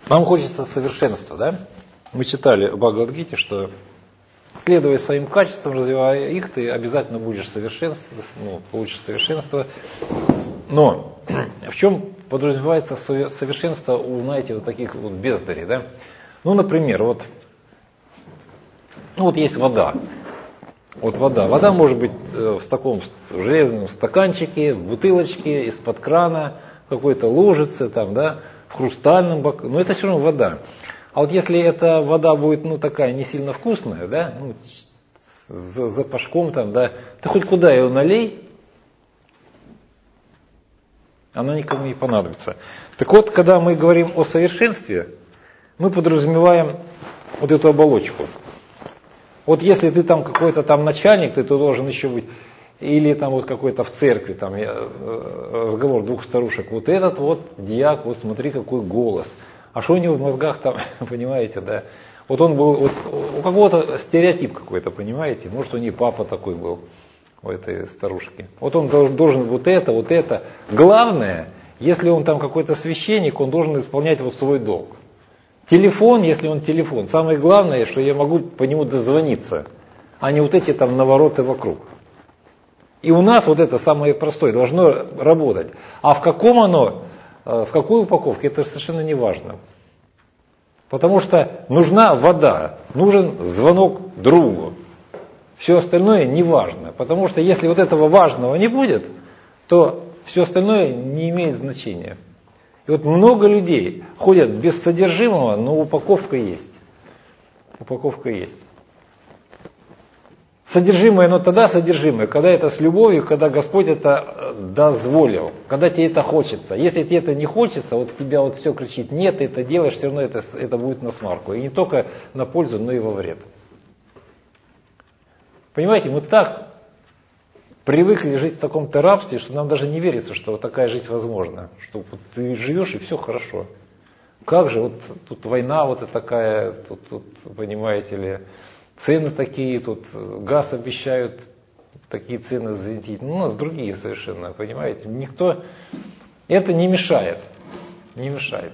Нам хочется совершенства, да? Мы читали в Бхагавад-гите, что следуя своим качествам, развивая их, ты обязательно будешь получишь совершенство. Но в чем подразумевается совершенство у, знаете, вот таких вот бездарей, да? Ну, например, вот есть вода. Вот вода. Вода может быть в таком железном стаканчике, в бутылочке, из-под крана, в какой-то лужице, там, да, в хрустальном боку. Но это все равно вода. А вот если эта вода будет, такая не сильно вкусная, да, с запашком там, да, ты хоть куда ее налей, она никому не понадобится. Так вот, когда мы говорим о совершенстве, мы подразумеваем вот эту оболочку. Вот если ты там какой-то там начальник, то ты должен еще быть, или там вот какой-то в церкви, там разговор двух старушек, вот этот вот диак, вот смотри какой голос. А что у него в мозгах там, понимаете, да? Вот он был, вот у кого-то стереотип какой-то, понимаете? Может, у нее папа такой был, у этой старушки. Вот он должен вот это. Главное, если он там какой-то священник, он должен исполнять вот свой долг. Телефон, если он телефон, самое главное, что я могу по нему дозвониться, а не вот эти там навороты вокруг. И у нас вот это самое простое должно работать. А в какой упаковке, это совершенно не важно. Потому что нужна вода, нужен звонок другу. Все остальное не важно. Потому что если вот этого важного не будет, то все остальное не имеет значения. И вот много людей ходят без содержимого, но упаковка есть. Упаковка есть. Содержимое, но тогда содержимое, когда это с любовью, когда Господь это дозволил, когда тебе это хочется. Если тебе это не хочется, вот тебя вот все кричит, нет, ты это делаешь, все равно это будет на смарку. И не только на пользу, но и во вред. Понимаете, мы так привыкли жить в таком-то рабстве, что нам даже не верится, что вот такая жизнь возможна. Что вот ты живешь и все хорошо. Как же, вот тут война вот такая, тут понимаете ли, цены такие, тут газ обещают, такие цены завинтить. У нас другие совершенно, понимаете. Никто, это не мешает. Не мешает.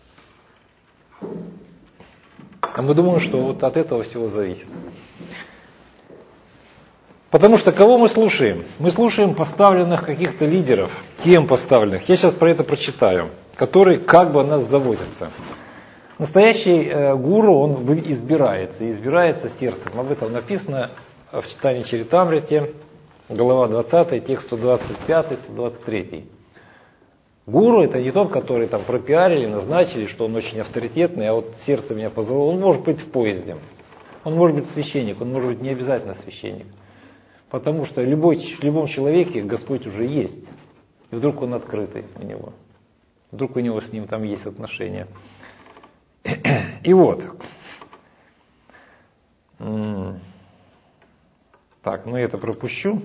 А мы думаем, что вот от этого всего зависит. Потому что кого мы слушаем? Мы слушаем поставленных каких-то лидеров. Кем поставленных? Я сейчас про это прочитаю. Которые как бы о нас заботятся. Настоящий гуру, он избирается сердцем. Об этом написано в читании Чаритамрите, глава 20, текст 125, 123. Гуру это не тот, который там пропиарили, назначили, что он очень авторитетный, а вот сердце меня позвало. Он может быть в поезде. Он может быть священник, он может быть не обязательно священник. Потому что в любом человеке Господь уже есть. И вдруг он открытый у него. Вдруг у него с ним там есть отношения. И вот. Так, я это пропущу.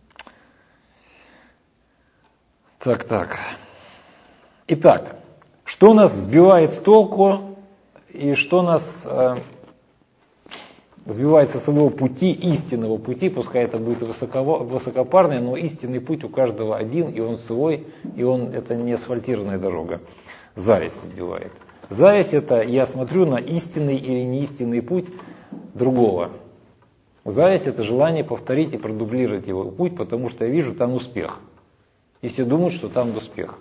Так. Итак, что нас сбивает с толку и что нас сбивает со своего пути, истинного пути, пускай это будет высокопарный, но истинный путь у каждого один, и он свой, и это не асфальтированная дорога. Зависть сбивает. Зависть это я смотрю на истинный или неистинный путь другого. Зависть это желание повторить и продублировать его путь, потому что я вижу там успех. И все думают, что там успех.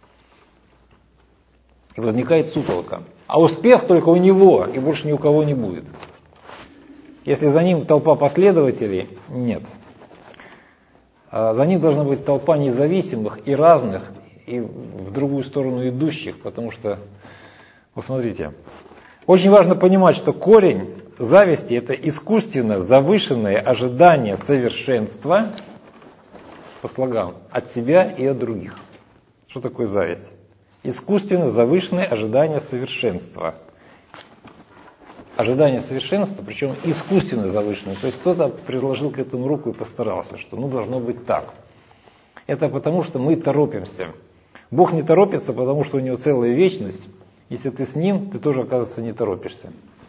И возникает сутолка. А успех только у него, и больше ни у кого не будет. Если за ним толпа последователей, нет. За ним должна быть толпа независимых и разных, и в другую сторону идущих, потому что, посмотрите, очень важно понимать, что корень зависти – это искусственно завышенное ожидание совершенства, по слогам, от себя и от других. Что такое зависть? Искусственно завышенное ожидание совершенства. Ожидание совершенства, причем искусственно завышенное. То есть кто-то приложил к этому руку и постарался, что должно быть так. Это потому, что мы торопимся. Бог не торопится, потому что у него целая вечность. Если ты с ним, ты тоже, оказывается, не торопишься.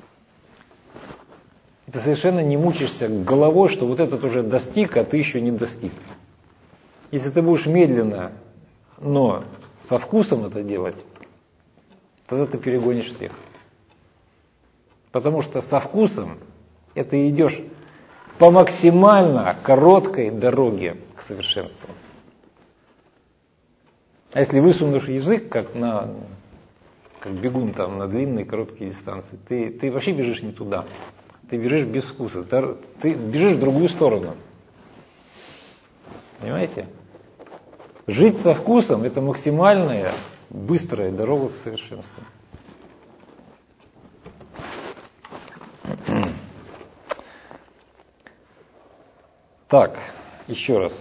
И ты совершенно не мучаешься головой, что вот этот уже достиг, а ты еще не достиг. Если ты будешь медленно, но со вкусом это делать, тогда ты перегонишь всех. Потому что со вкусом это идешь по максимально короткой дороге к совершенству. А если высунешь язык, как бегун там на длинные короткие дистанции, ты вообще бежишь не туда. Ты бежишь без вкуса. Ты бежишь в другую сторону. Понимаете? Жить со вкусом — это максимальная быстрая дорога к совершенству. Так, еще раз.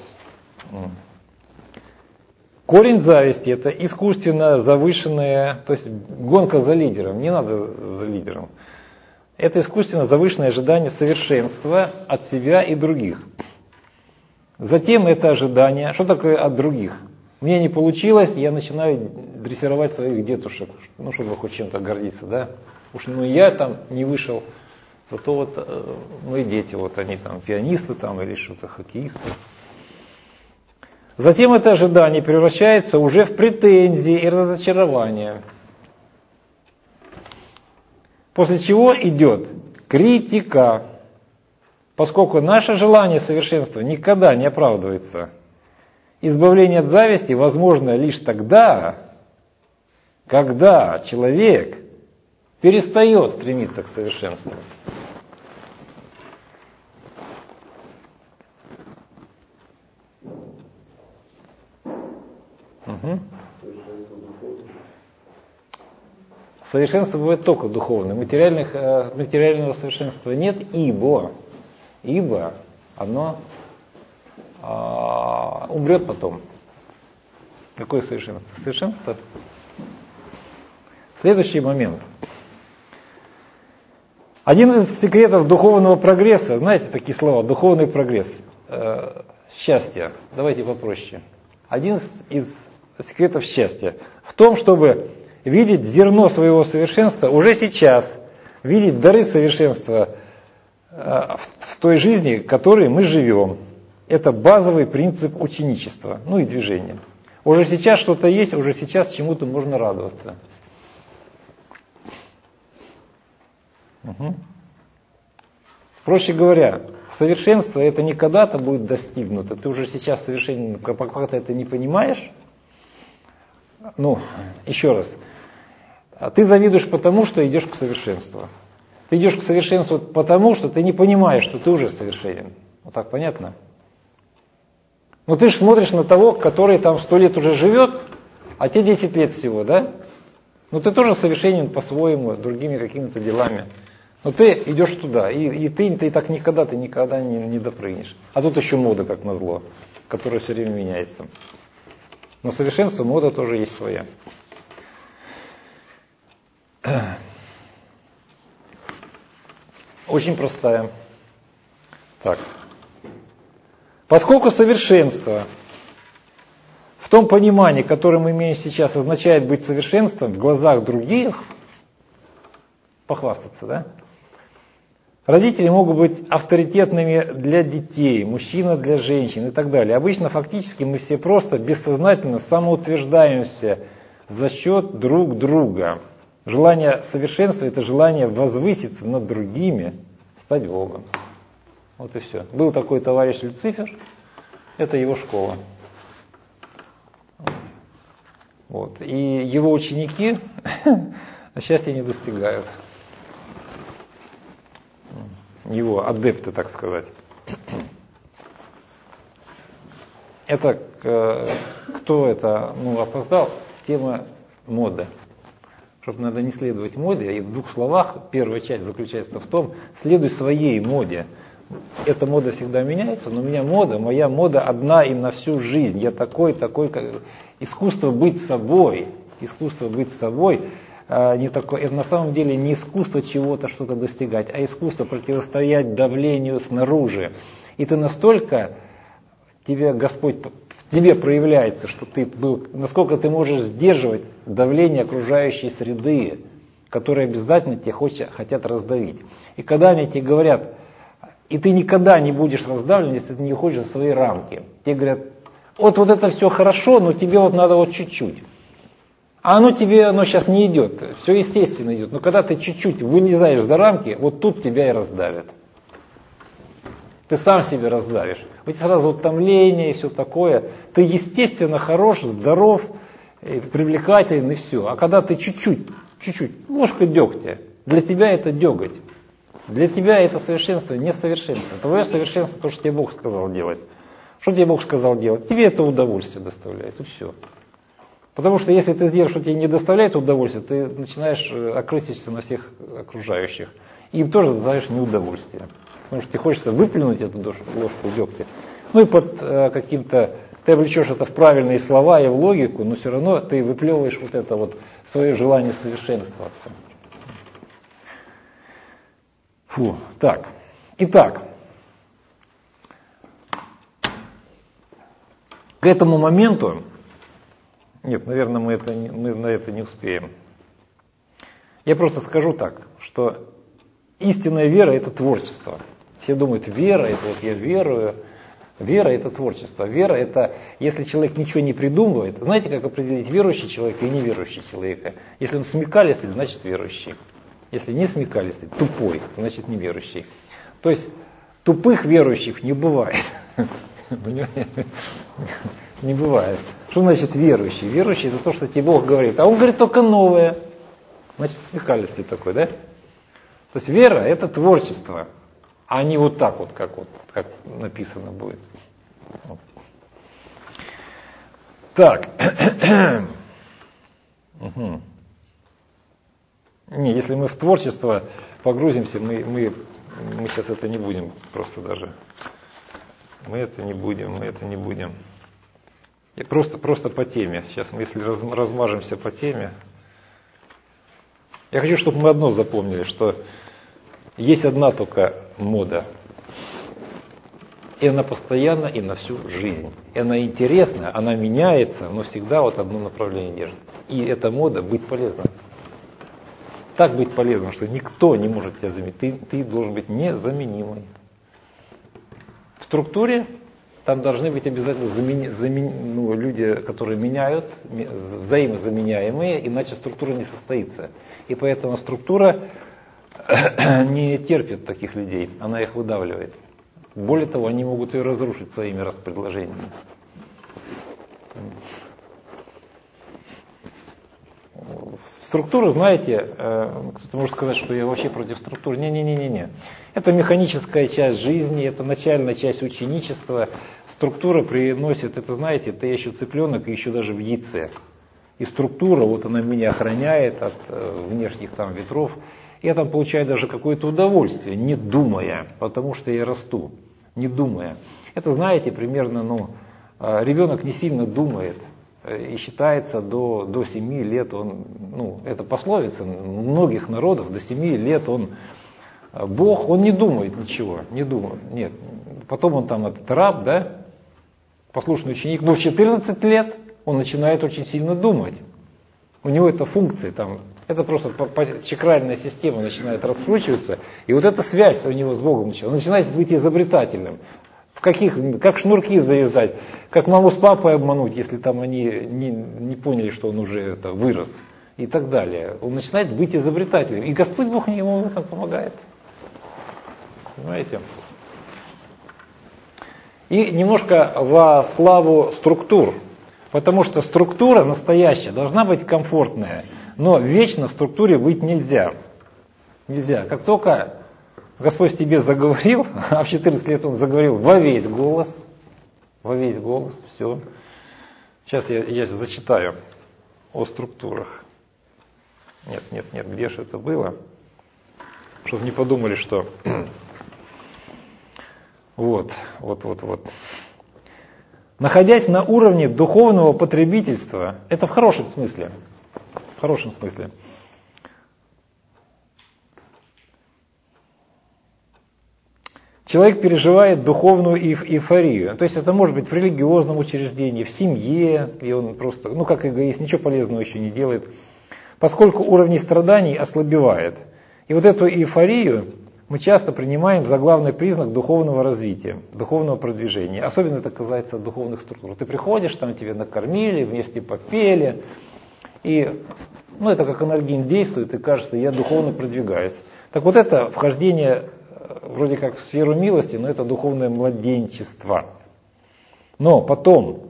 Корень зависти — это искусственно завышенная, то есть гонка за лидером, не надо за лидером. Это искусственно завышенное ожидание совершенства от себя и других. Затем это ожидание, что такое от других? Мне не получилось, я начинаю дрессировать своих детушек, чтобы хоть чем-то гордиться, да? Уж я там не вышел, зато вот мои дети, вот они там пианисты там или что-то хоккеисты. Затем это ожидание превращается уже в претензии и разочарование. После чего идет критика, поскольку наше желание совершенства никогда не оправдывается. Избавление от зависти возможно лишь тогда, когда человек перестает стремиться к совершенству. Угу. Совершенство бывает только духовное. Материального совершенства нет, ибо оно умрет потом. Какое совершенство? Совершенство. Следующий момент. Один из секретов духовного прогресса, знаете такие слова, духовный прогресс, счастье. Давайте попроще. Один из секретов счастья в том, чтобы видеть зерно своего совершенства уже сейчас, видеть дары совершенства в той жизни, в которой мы живем. Это базовый принцип ученичества, и движения. Уже сейчас что-то есть, уже сейчас чему-то можно радоваться. Угу. Проще говоря, совершенство это не когда-то будет достигнуто, ты уже сейчас совершенно, пока ты это не понимаешь. Еще раз. Ты завидуешь потому, что идешь к совершенству. Ты идешь к совершенству потому, что ты не понимаешь, что ты уже совершенен. Вот так понятно? Но ты же смотришь на того, который там 100 лет уже живет, а тебе 10 лет всего, да? Ты тоже совершенен по-своему, другими какими-то делами. Но ты идешь туда, и ты так никогда не допрыгнешь. А тут еще мода, как назло, которая все время меняется. На совершенство мода тоже есть своя. Очень простая. Так. Поскольку совершенство в том понимании, которое мы имеем сейчас, означает быть совершенством в глазах других, похвастаться, да? Родители могут быть авторитетными для детей, мужчина для женщин и так далее. Обычно фактически мы все просто бессознательно самоутверждаемся за счет друг друга. Желание совершенства – это желание возвыситься над другими, стать Богом. Вот и все. Был такой товарищ Люцифер, это его школа. Вот. И его ученики счастья не достигают. Его адепты, так сказать. Это кто это опоздал? Тема моды. Чтобы надо не следовать моде, и в 2 словах первая часть заключается в том, следуй своей моде. Эта мода всегда меняется, но моя мода одна и на всю жизнь. Я такой, искусство быть собой. Искусство быть собой не такое, это на самом деле не искусство чего-то, что-то достигать, а искусство противостоять давлению снаружи. И ты настолько, Господь в тебе проявляется, что насколько ты можешь сдерживать давление окружающей среды, которые обязательно тебя хотят раздавить. И когда они тебе говорят, и ты никогда не будешь раздавлен, если ты не уходишь в свои рамки. Тебе говорят, вот это все хорошо, но тебе надо чуть-чуть. А оно сейчас не идет, все естественно идет. Но когда ты чуть-чуть вылезаешь за рамки, вот тут тебя и раздавят. Ты сам себе раздавишь. Ведь сразу утомление и все такое. Ты естественно хорош, здоров, привлекателен и все. А когда ты чуть-чуть, ложка дегтя, для тебя это деготь. Для тебя это совершенство, не совершенство. Твое совершенство то, что тебе Бог сказал делать. Что тебе Бог сказал делать? Тебе это удовольствие доставляет, и все. Потому что если ты сделаешь, что тебе не доставляет удовольствия, ты начинаешь окрыситься на всех окружающих. И им тоже доставляешь неудовольствие. Потому что тебе хочется выплюнуть эту ложку дегтя. Ну и под каким-то, ты облечешь это в правильные слова и в логику, но все равно ты выплевываешь вот это вот свое желание совершенствоваться. Фу, так. Итак, к этому моменту, нет, наверное, мы на это не успеем. Я просто скажу так, что истинная вера – это творчество. Все думают, вера – это вот я верую. Вера – это творчество. Вера – это если человек ничего не придумывает. Знаете, как определить верующий человек и неверующий человека? Если он смекалистый, значит верующий. Если не смекалистый, тупой, значит неверующий. То есть тупых верующих не бывает. Не бывает. Что значит верующий? Верующий – это то, что тебе Бог говорит. А он говорит только новое. Значит смекалистый такой, да? То есть вера – это творчество. А не вот так вот, как написано будет. Так. Угу. Не, если мы в творчество погрузимся, мы сейчас это не будем просто даже. Мы это не будем. И просто по теме. Сейчас мы, если размажемся по теме. Я хочу, чтобы мы одно запомнили, что есть одна только мода. И она постоянна, и на всю жизнь. И она интересная, она меняется, но всегда вот одно направление держит. И эта мода быть полезна. Так быть полезным, что никто не может тебя заменить. Ты должен быть незаменимый. В структуре там должны быть обязательно люди, которые меняют, взаимозаменяемые, иначе структура не состоится. И поэтому структура не терпит таких людей, она их выдавливает. Более того, они могут ее разрушить своими распредложениями. Структуру, знаете, кто-то может сказать, что я вообще против структуры. Не. Это механическая часть жизни, это начальная часть ученичества. Структура приносит, это знаете, это еще цыпленок, и еще даже в яйце. И структура, вот она меня охраняет от внешних там ветров. Я там получаю даже какое-то удовольствие, не думая, потому что я расту, не думая. Это, знаете, примерно, ребенок не сильно думает. И считается до 7 лет это пословица многих народов, до 7 лет Бог, он не думает ничего, нет. Потом он там этот раб, да, послушный ученик, но в 14 лет он начинает очень сильно думать. У него это функции там, это просто чакральная система начинает раскручиваться, и вот эта связь у него с Богом начинает, он начинает быть изобретательным. Как шнурки завязать, как маму с папой обмануть, если там они не поняли, что он уже вырос, и так далее. Он начинает быть изобретателем, и Господь Бог ему в этом помогает. Понимаете? И немножко во славу структур, потому что структура настоящая должна быть комфортная, но вечно в структуре быть нельзя. Нельзя. Как только Господь тебе заговорил, а в 14 лет он заговорил во весь голос, все. Сейчас я зачитаю о структурах. Нет, где же это было? Чтобы не подумали, что вот. Находясь на уровне духовного потребительства, это в хорошем смысле, человек переживает духовную эйфорию. То есть это может быть в религиозном учреждении, в семье, и он просто, как эгоист, ничего полезного еще не делает, поскольку уровень страданий ослабевает. И вот эту эйфорию мы часто принимаем за главный признак духовного развития, духовного продвижения. Особенно это касается духовных структур. Ты приходишь, там тебя накормили, вместе попели, И это как анальгин действует, и кажется, я духовно продвигаюсь. Так вот это вхождение вроде как в сферу милости, но это духовное младенчество. Но потом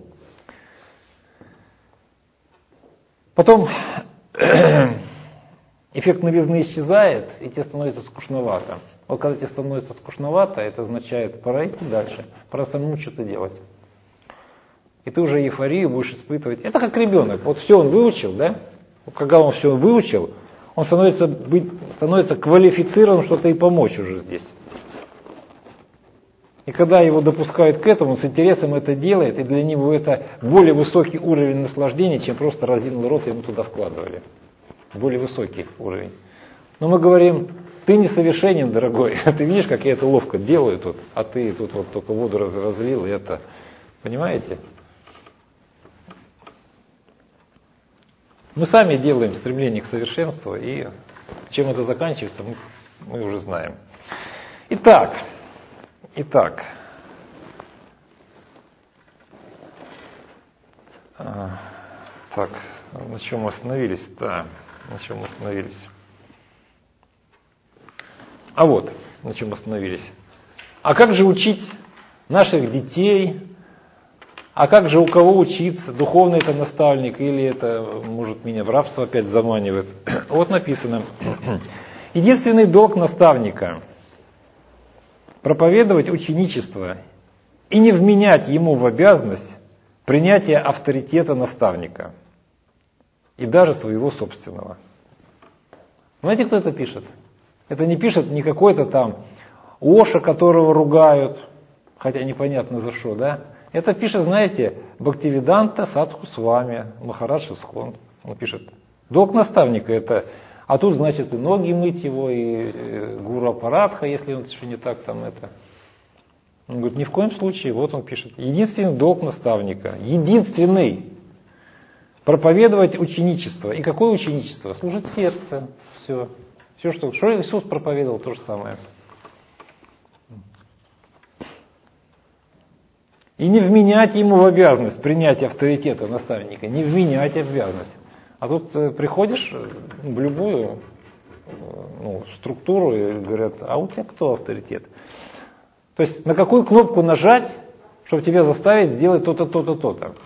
эффект новизны исчезает, и тебе становится скучновато. Вот когда тебе становится скучновато, это означает, пора идти дальше, пора самому что-то делать. И ты уже эйфорию будешь испытывать. Это как ребенок. Вот все он выучил, да? Когда он все выучил, он становится квалифицирован что-то и помочь уже здесь. И когда его допускают к этому, он с интересом это делает, и для него это более высокий уровень наслаждения, чем просто разинул рот и ему туда вкладывали. Более высокий уровень. Но мы говорим, ты несовершенен, дорогой. Ты видишь, как я это ловко делаю тут, а ты тут вот только воду разлил, и это. Понимаете? Мы сами делаем стремление к совершенству, и чем это заканчивается, мы уже знаем. Итак, так, на чем мы остановились? Да, на чем мы остановились? А вот, на чем остановились. А как же учить наших детей? А как же у кого учиться? Духовный это наставник или это, может, меня в рабство опять заманивает? Вот написано. Единственный долг наставника – проповедовать ученичество и не вменять ему в обязанность принятия авторитета наставника и даже своего собственного. Знаете, кто это пишет? Это не пишет не какой-то там Оша, которого ругают, хотя непонятно за что, да? Это пишет, знаете, Бхактивиданта Садху Свами, Махарадж Исхон. Он пишет, долг наставника это, а тут, значит, и ноги мыть его, и гуру аппаратха, если он еще не так там это. Он говорит, ни в коем случае, вот он пишет, единственный долг наставника, единственный, проповедовать ученичество. И какое ученичество? Служить сердце, все. Все, что Иисус проповедовал, то же самое. И не вменять ему в обязанность принятия авторитета наставника, не вменять обязанность. А тут приходишь в любую структуру и говорят, а у тебя кто авторитет? То есть на какую кнопку нажать, чтобы тебя заставить сделать то-то, то-то, то-то.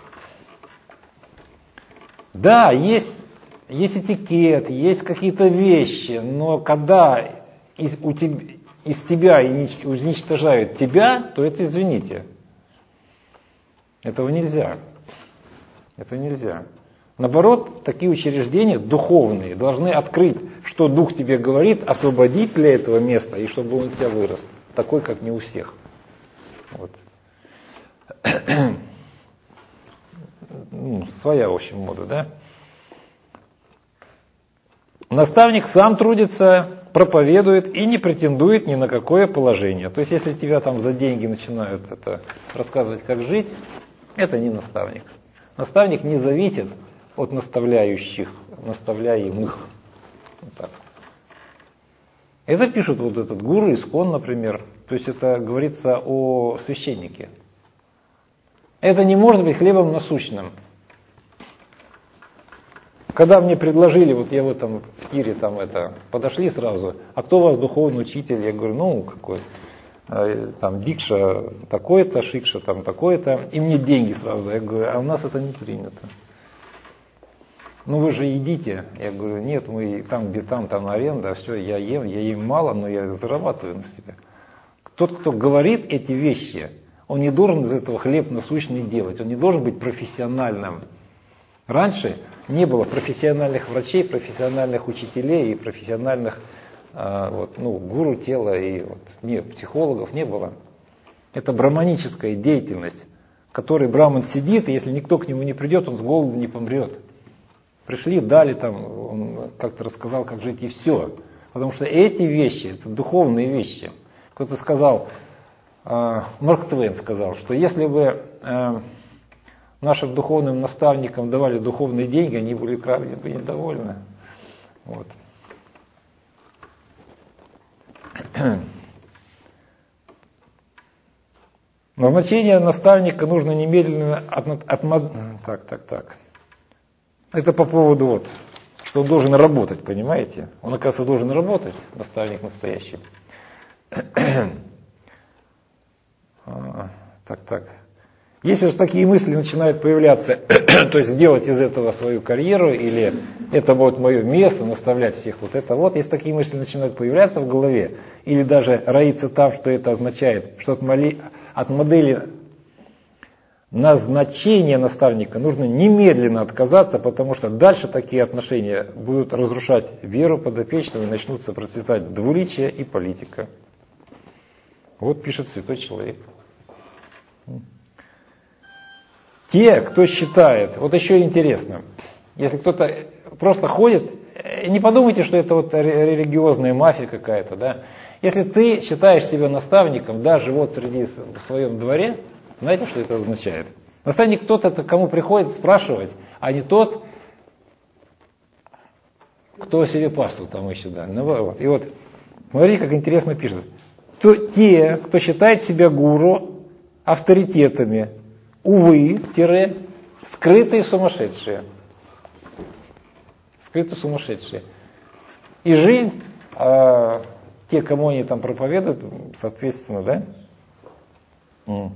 Да, есть этикет, есть какие-то вещи, но когда из тебя уничтожают тебя, то это извините. Этого нельзя. Это нельзя. Наоборот, такие учреждения духовные должны открыть, что Дух тебе говорит, освободить для этого места, и чтобы он у тебя вырос. Такой, как не у всех. Вот. Своя, в общем, мода, да? Наставник сам трудится, проповедует и не претендует ни на какое положение. То есть, если тебя там за деньги начинают рассказывать, как жить, это не наставник. Наставник не зависит от наставляемых. Вот так. Это пишет вот этот гуру Искон, например. То есть это говорится о священнике. Это не может быть хлебом насущным. Когда мне предложили, вот я в этом в тире подошли сразу, а кто у вас духовный учитель? Я говорю, какой? Там дикша такой-то, шикша там такой-то, и мне деньги сразу. Я говорю, а у нас это не принято. Вы же едите. Я говорю, нет, мы там, где там аренда, все, я ем мало, но я зарабатываю на себя. Тот, кто говорит эти вещи, он не должен из этого хлеб насущный делать, он не должен быть профессиональным. Раньше не было профессиональных врачей, профессиональных учителей и профессиональных гуру тела и психологов не было. Это браманическая деятельность, в которой браман сидит, и если никто к нему не придет, он с голоду не помрет. Пришли, дали он как-то рассказал, как жить, и все. Потому что эти вещи, это духовные вещи. Кто-то сказал, Марк Твен сказал, что если бы нашим духовным наставникам давали духовные деньги, они были крайне недовольны. Вот. Назначение наставника нужно немедленно Это по поводу вот, что он должен работать, понимаете? Он, оказывается, должен работать, наставник настоящий. Так. Если же такие мысли начинают появляться, то есть сделать из этого свою карьеру, или это вот мое место, наставлять всех вот это вот, если такие мысли начинают появляться в голове, или даже роиться там, что это означает, что от модели назначения наставника нужно немедленно отказаться, потому что дальше такие отношения будут разрушать веру подопечного и начнутся процветать двуличие и политика. Вот пишет святой человек. Те, кто считает, вот еще интересно, если кто-то просто ходит, не подумайте, что это вот религиозная мафия какая-то, да. Если ты считаешь себя наставником, даже вот в своем дворе, знаете, что это означает? Наставник тот, кому приходит спрашивать, а не тот, кто себе паству там ищет. Да. И вот, смотрите, как интересно пишет. Те, кто считает себя гуру, авторитетами, увы, скрытые сумасшедшие. Скрытые сумасшедшие. И жизнь, те, кому они там проповедуют, соответственно, да?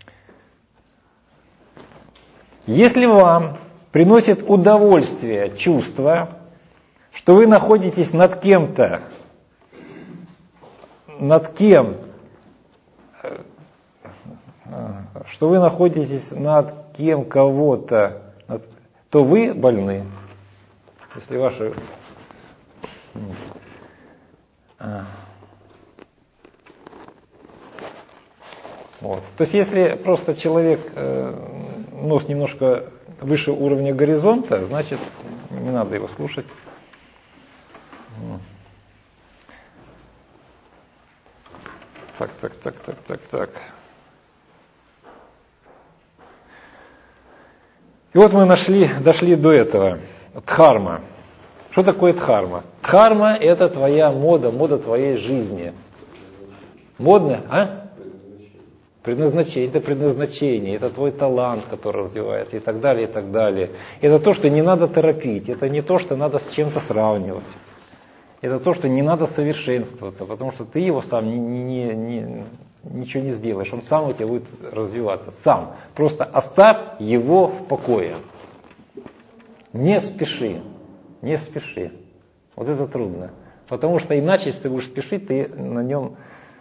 Если вам приносит удовольствие чувство, что вы находитесь над кем-то, что вы находитесь над кем кого-то, то вы больны. Если ваши... Вот. То есть если просто человек нос немножко выше уровня горизонта, значит не надо его слушать. Так. И вот мы дошли до этого. Дхарма. Что такое дхарма? Дхарма — это твоя мода твоей жизни. Модно, а? Предназначение, это предназначение, это твой талант, который развивается, и так далее, и так далее. Это то, что не надо торопить, это не то, что надо с чем-то сравнивать. Это то, что не надо совершенствоваться, потому что ты его сам ничего не сделаешь, он сам у тебя будет развиваться, сам. Просто оставь его в покое. Не спеши. Вот это трудно. Потому что иначе, если ты будешь спешить, ты на нем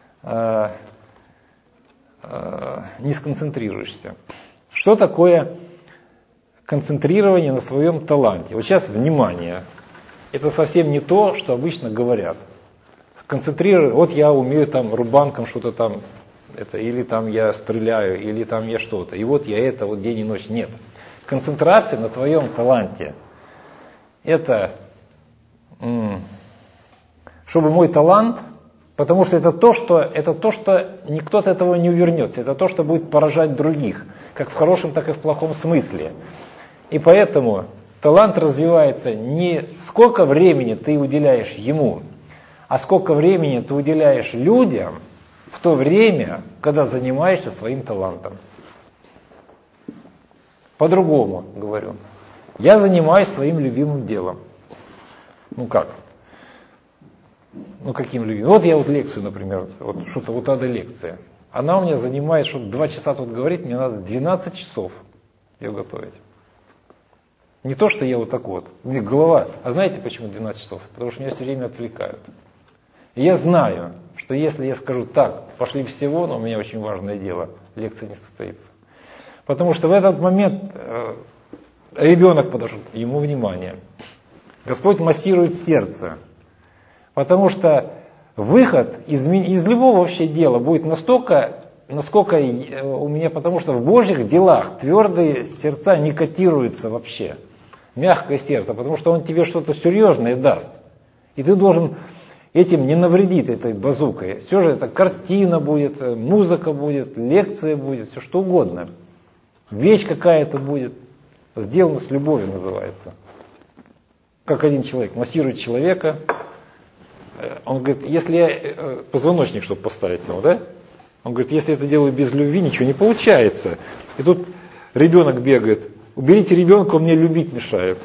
не сконцентрируешься. Что такое концентрирование на своем таланте? Вот сейчас внимание. Это совсем не то, что обычно говорят. Концентрировать, вот я умею там рубанком что-то там, или там я стреляю, или там я что-то. И вот я это вот день и ночь. Нет. Концентрация на твоем таланте. Это, чтобы мой талант, потому что это то, что никто от этого не увернется. Это то, что будет поражать других, как в хорошем, так и в плохом смысле. И поэтому талант развивается не сколько времени ты уделяешь ему, а сколько времени ты уделяешь людям в то время, когда занимаешься своим талантом. По-другому говорю. Я занимаюсь своим любимым делом. Ну как? Ну каким любимым? Вот я вот лекцию, например, вот что-то вот эта лекция. Она у меня занимает, чтобы 2 часа тут говорить, мне надо 12 часов ее готовить. Не то, что я вот так вот. У меня голова. А знаете почему 12 часов? Потому что меня все время отвлекают. И я знаю, что если я скажу так, пошли всего, но у меня очень важное дело, лекция не состоится. Потому что в этот момент ребенок подошел, ему внимание. Господь массирует сердце. Потому что выход из любого вообще дела будет насколько у меня, потому что в Божьих делах твердые сердца не котируются вообще. Мягкое сердце, потому что он тебе что-то серьезное даст. И ты должен этим не навредить, этой базукой. Все же это картина будет, музыка будет, лекция будет, все что угодно. Вещь какая-то будет, сделана с любовью называется. Как один человек массирует человека, он говорит, если я позвоночник, чтобы поставить ему, да? Он говорит, если это делаю без любви, ничего не получается. И тут ребенок бегает, уберите ребенка, он мне любить мешает.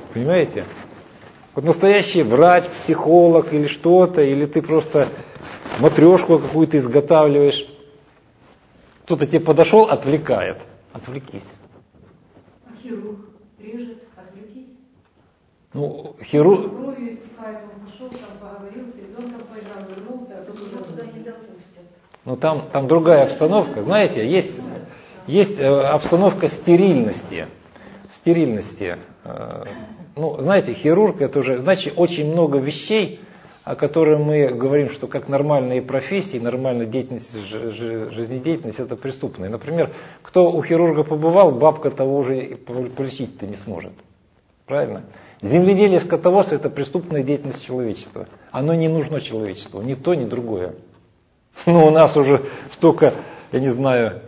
Понимаете? Вот настоящий врач, психолог или что-то, или ты просто матрешку какую-то изготавливаешь. Кто-то тебе подошел, отвлекает. Отвлекись. А хирург режет, отвлекись. Ну, хирург... Кровью истекает, он пошел, там поговорил, с ребенком поиграл, вернулся, а тут уже туда не допустят. Ну там другая обстановка. Знаете, есть обстановка стерильности. Стерильности. Ну, знаете, хирург это уже, значит, очень много вещей, о которых мы говорим, что как нормальные профессии, нормальная деятельность, жизнедеятельность, это преступные. Например, кто у хирурга побывал, бабка того уже полечить-то не сможет. Правильно? Земледелие, скотоводство – это преступная деятельность человечества. Оно не нужно человечеству, ни то, ни другое. Но у нас уже столько, я не знаю,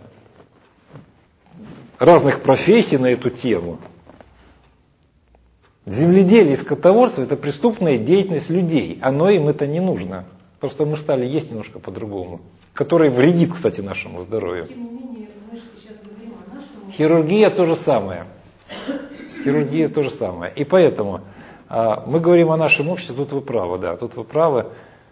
разных профессий на эту тему. Земледелие и скотоводство – это преступная деятельность людей. Оно им это не нужно. Просто мы стали есть немножко по-другому. Которое вредит, кстати, нашему здоровью. Тем не менее, мы же сейчас говорим о нашем... Хирургия то же самое. Хирургия то же самое. И поэтому мы говорим о нашем обществе, тут вы правы, да, тут вы правы.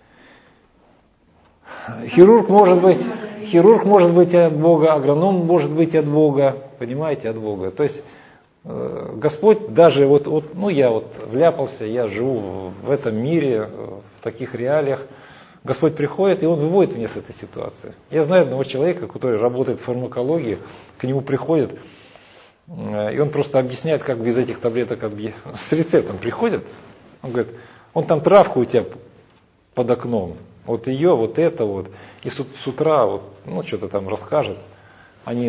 Хирург может быть от Бога, агроном может быть от Бога, понимаете, от Бога. То есть Господь даже я вляпался, я живу в этом мире, в таких реалиях. Господь приходит, и Он выводит меня с этой ситуации. Я знаю одного человека, который работает в фармакологии, к нему приходит, и он просто объясняет, как без этих таблеток, с рецептом приходит. Он говорит, он там травку у тебя под окном, вот ее, вот это вот, и с утра что-то там расскажет. Они,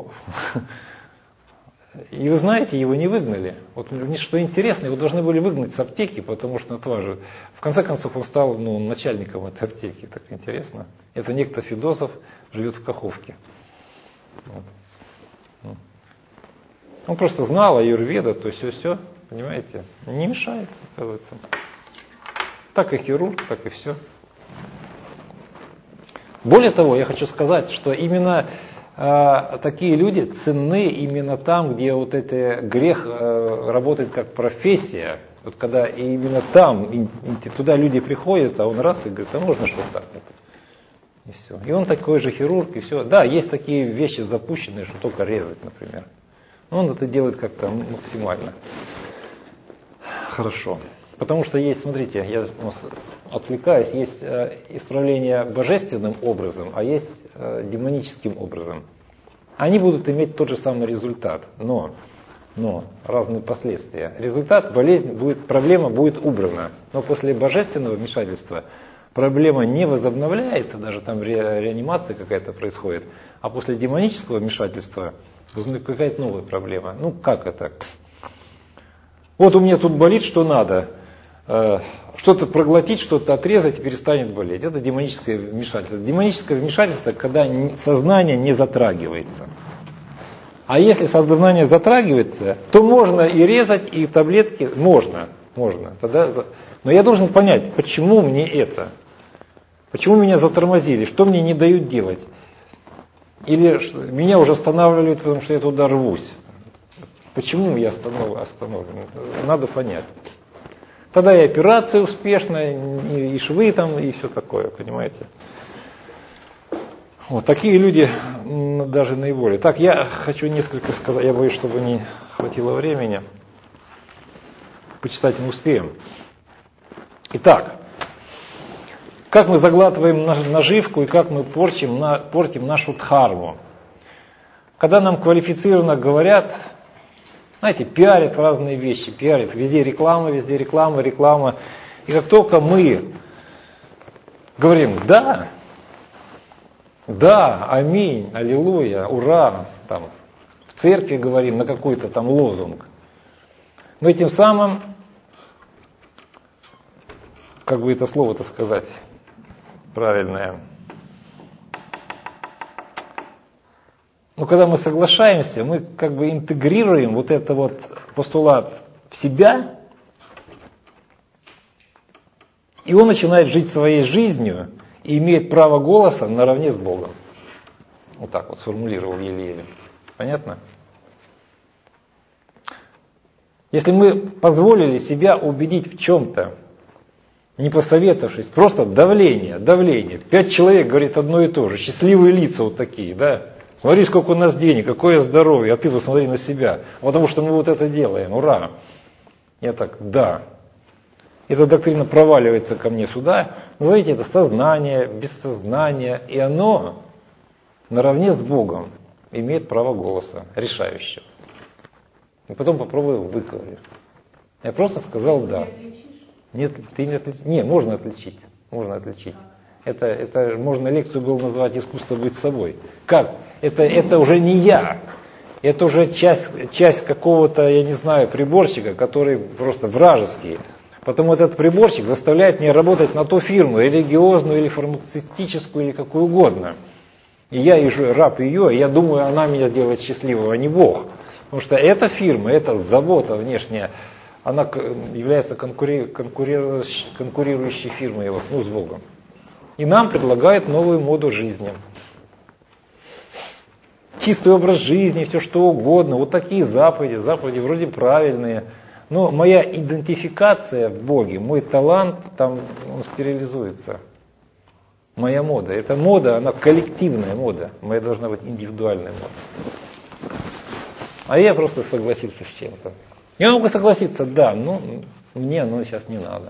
и вы знаете, его не выгнали. Вот мне что интересно, его должны были выгнать с аптеки, потому что отваживают. В конце концов он стал начальником этой аптеки, так интересно. Это некто Федосов, живет в Каховке. Вот. Он просто знал аюрведа, то есть все, понимаете, не мешает, оказывается. Так и хирург, так и все. Более того, я хочу сказать, что именно такие люди ценны именно там, где вот этот грех работает как профессия. Вот когда именно там, туда люди приходят, а он раз и говорит, а можно что так? И все. И он такой же хирург, и все. Да, есть такие вещи запущенные, что только резать, например. Но он это делает как-то максимально хорошо. Потому что есть, смотрите, я отвлекаюсь, есть исправление божественным образом, а есть демоническим образом. Они будут иметь тот же самый результат, но разные последствия. Результат, болезнь будет, проблема будет убрана. Но после божественного вмешательства проблема не возобновляется, даже там реанимация какая-то происходит, а после демонического вмешательства возникает какая-то новая проблема. Как это? Вот у меня тут болит, что надо. Что-то проглотить, что-то отрезать и перестанет болеть. Это демоническое вмешательство. Демоническое вмешательство, когда сознание не затрагивается. А если сознание затрагивается, то можно и резать, и таблетки можно. Но я должен понять, почему мне это? Почему меня затормозили? Что мне не дают делать? Или меня уже останавливают, потому что я туда рвусь? Почему я остановлен? Надо понять. Тогда и операция успешная, и швы там, и все такое, понимаете. Вот такие люди даже наиболее. Так, я хочу несколько сказать, я боюсь, чтобы не хватило времени. Почитать не успеем. Итак, как мы заглатываем наживку и как мы портим нашу дхарму. Когда нам квалифицированно говорят, знаете, пиарят разные вещи, пиарят, везде реклама. И как только мы говорим да, аминь, аллилуйя, ура, там, в церкви говорим на какой-то там лозунг, мы тем самым, как бы это слово-то сказать правильное, когда мы соглашаемся, мы как бы интегрируем вот это вот постулат в себя, и он начинает жить своей жизнью и имеет право голоса наравне с Богом. Вот так вот сформулировал еле-еле. Понятно? Если мы позволили себя убедить в чем-то, не посоветовавшись, просто давление. 5 человек говорит одно и то же, счастливые лица вот такие, да. Смотри, сколько у нас денег, какое здоровье, а ты посмотри на себя. Потому что мы вот это делаем, ура. Я так, да. Эта доктрина проваливается ко мне сюда. Но знаете, это сознание, бессознание, и оно наравне с Богом имеет право голоса, решающего. И потом попробую выковырять. Я просто сказал да. Нет, ты не отличишь. Не, можно отличить. Можно отличить. Это можно лекцию было назвать «Искусство быть собой». Как? Это уже не я. Это уже часть какого-то, я не знаю, приборщика, который просто вражеский. Потому этот приборщик заставляет меня работать на ту фирму, религиозную или фармацевтическую, или какую угодно. И я раб ее, и я думаю, она меня сделает счастливым, а не Бог. Потому что эта фирма, эта забота внешняя, она является конкурирующей фирмой с Богом. И нам предлагают новую моду жизни. Чистый образ жизни, все что угодно, вот такие заповеди вроде правильные. Но моя идентификация в Боге, мой талант, там он стерилизуется. Моя мода, эта мода, она коллективная мода, моя должна быть индивидуальная мода. А я просто согласился с чем-то. Я могу согласиться, да, но мне оно сейчас не надо.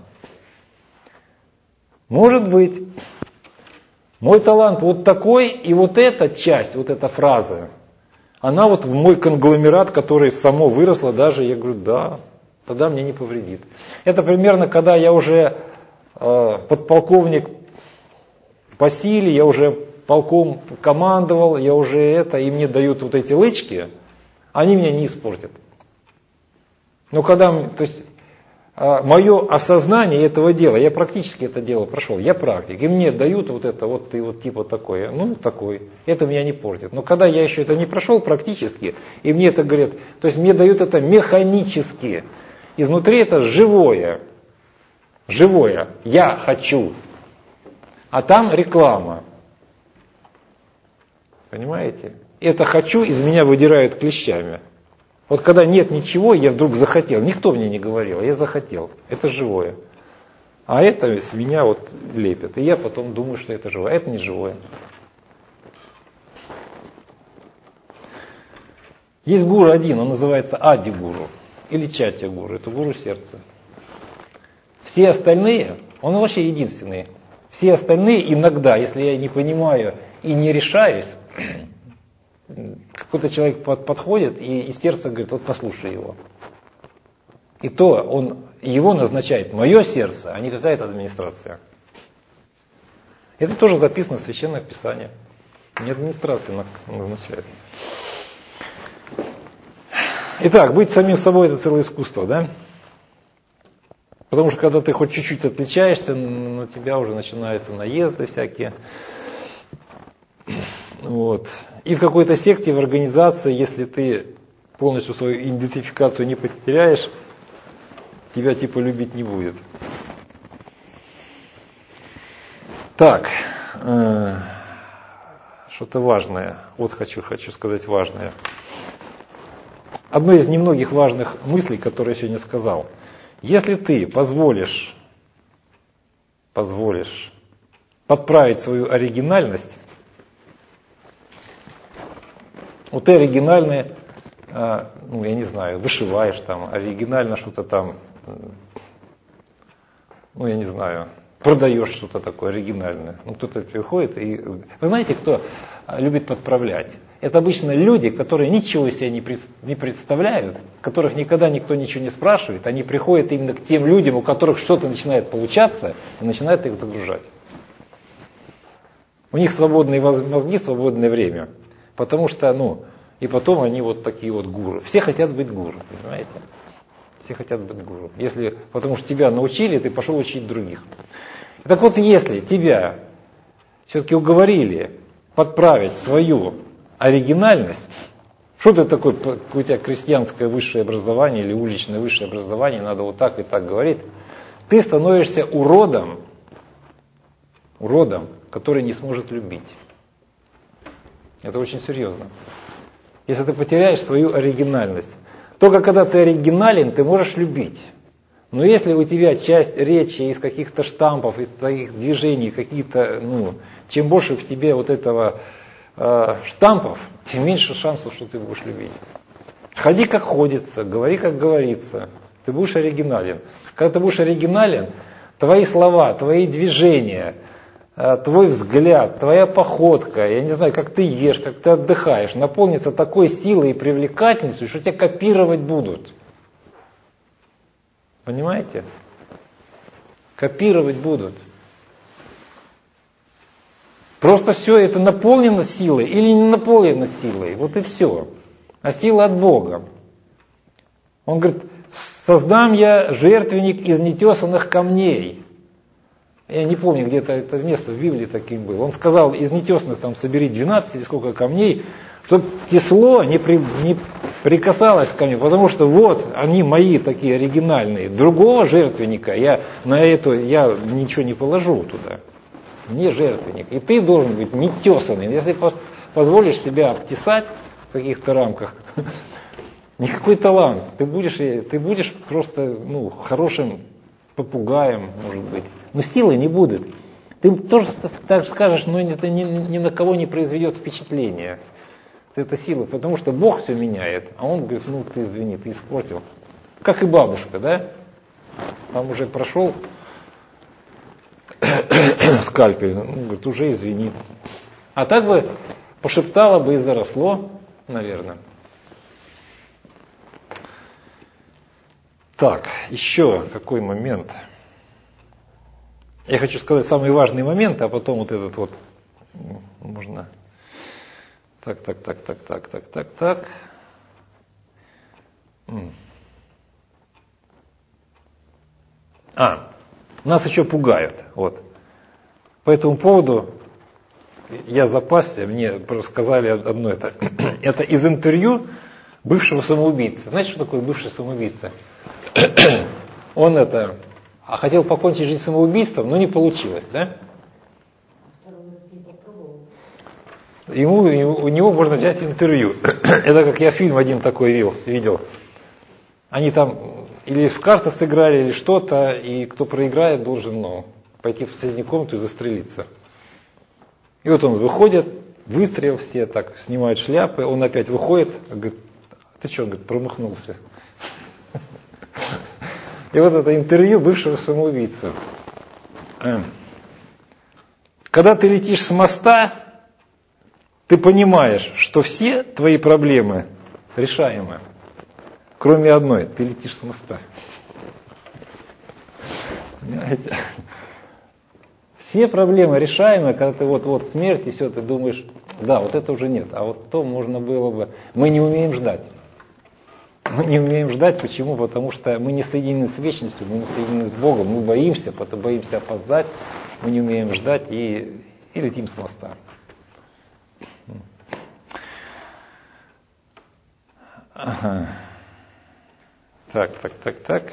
Может быть, мой талант вот такой, и вот эта часть, вот эта фраза, она вот в мой конгломерат, который само выросло, даже, я говорю, да, тогда мне не повредит. Это примерно, когда я уже подполковник по силе, я уже полком командовал, я уже и мне дают вот эти лычки, они меня не испортят. Но когда, то есть, мое осознание этого дела, я практически это дело прошел, я практик, и мне дают вот это, вот ты вот типа такой, такой, это меня не портит. Но когда я еще это не прошел практически, и мне это говорят, то есть мне дают это механически, изнутри это живое, я хочу, а там реклама, понимаете? Это хочу из меня выдирают клещами. Вот когда нет ничего, я вдруг захотел. Никто мне не говорил, я захотел. Это живое. А это с меня вот лепят. И я потом думаю, что это живое. А это не живое. Есть гуру один, он называется Ади-гуру. Или Чатья-гуру. Это гуру сердца. Все остальные, он вообще единственный. Все остальные иногда, если я не понимаю и не решаюсь, какой-то человек подходит и из сердца говорит, вот послушай его. И то его назначает мое сердце, а не какая-то администрация. Это тоже записано в Священном Писании. Не администрация назначает. Итак, быть самим собой — это целое искусство, да? Потому что когда ты хоть чуть-чуть отличаешься, на тебя уже начинаются наезды всякие. Вот. И в какой-то секте, в организации, если ты полностью свою идентификацию не потеряешь, тебя типа любить не будет. Так, что-то важное. Вот хочу сказать важное. Одно из немногих важных мыслей, которые я сегодня сказал. Если ты позволишь подправить свою оригинальность, вот ты оригинальный, я не знаю, вышиваешь там, оригинально что-то там, я не знаю, продаешь что-то такое оригинальное. Кто-то приходит и... Вы знаете, кто любит подправлять? Это обычно люди, которые ничего из себя не представляют, которых никогда никто ничего не спрашивает. Они приходят именно к тем людям, у которых что-то начинает получаться, и начинают их загружать. У них свободные мозги, свободное время. Потому что, и потом они вот такие вот гуру. Все хотят быть гуру, понимаете? Все хотят быть гуру. Потому что тебя научили, ты пошел учить других. Так вот, если тебя все-таки уговорили подправить свою оригинальность, что ты такой, у тебя крестьянское высшее образование или уличное высшее образование, надо вот так и так говорить, ты становишься уродом, который не сможет любить. Это очень серьезно. Если ты потеряешь свою оригинальность, Только когда ты оригинален, ты можешь любить. Но если у тебя часть речи из каких-то штампов, из твоих движений, какие-то, чем больше в тебе вот этого штампов, тем меньше шансов, что ты будешь любить. Ходи как ходится, говори как говорится. Ты будешь оригинален. Когда ты будешь оригинален, твои слова, твои движения, твой взгляд, твоя походка, я не знаю, как ты ешь, как ты отдыхаешь, наполнится такой силой и привлекательностью, что тебя копировать будут. Понимаете? Копировать будут. Просто все это наполнено силой или не наполнено силой. Вот и все. А сила от Бога. Он говорит, создам я жертвенник из нетесанных камней. Я не помню, где-то это место в Библии таким было. Он сказал, из нетесанных там собери 12 или сколько камней, чтобы кисло не прикасалось ко мне, потому что вот они мои такие оригинальные. Другого жертвенника я ничего не положу туда. Не жертвенник. И ты должен быть нетесанный. Если позволишь себя обтесать в каких-то рамках, никакой талант. Ты будешь просто хорошим попугаем, может быть. Но силы не будет. Ты тоже так скажешь, но это ни на кого не произведет впечатления. Это сила, потому что Бог все меняет. А он говорит, ты извини, ты испортил. Как и бабушка, да? Там уже прошел скальпель, говорит, уже извини. А так бы пошептала бы и заросло, наверное. Так, еще какой момент. Я хочу сказать самый важный момент, а потом вот этот вот можно. Так. Нас еще пугают. Вот. По этому поводу я запасся, мне сказали одно это. Это из интервью бывшего самоубийцы. Знаете, что такое бывший самоубийца? Он хотел покончить жизнь самоубийством, но не получилось, да? У него можно взять интервью. Это как я фильм один такой видел. Они там или в карты сыграли, или что-то, и кто проиграет, должен пойти в соседнюю комнату и застрелиться. И вот он выходит, выстрел, все так снимают шляпы, он опять выходит, говорит, ты что, говорит, промахнулся. И вот это интервью бывшего самоубийцы. Когда ты летишь с моста, ты понимаешь, что все твои проблемы решаемы. Кроме одной, ты летишь с моста. Понимаете? Все проблемы решаемы, когда ты вот смерть, и все, ты думаешь, да, вот это уже нет, а вот то можно было бы. Мы не умеем ждать. Мы не умеем ждать, почему? Потому что мы не соединены с вечностью, мы не соединены с Богом, мы боимся опоздать, мы не умеем ждать и летим с моста. Ага. Так.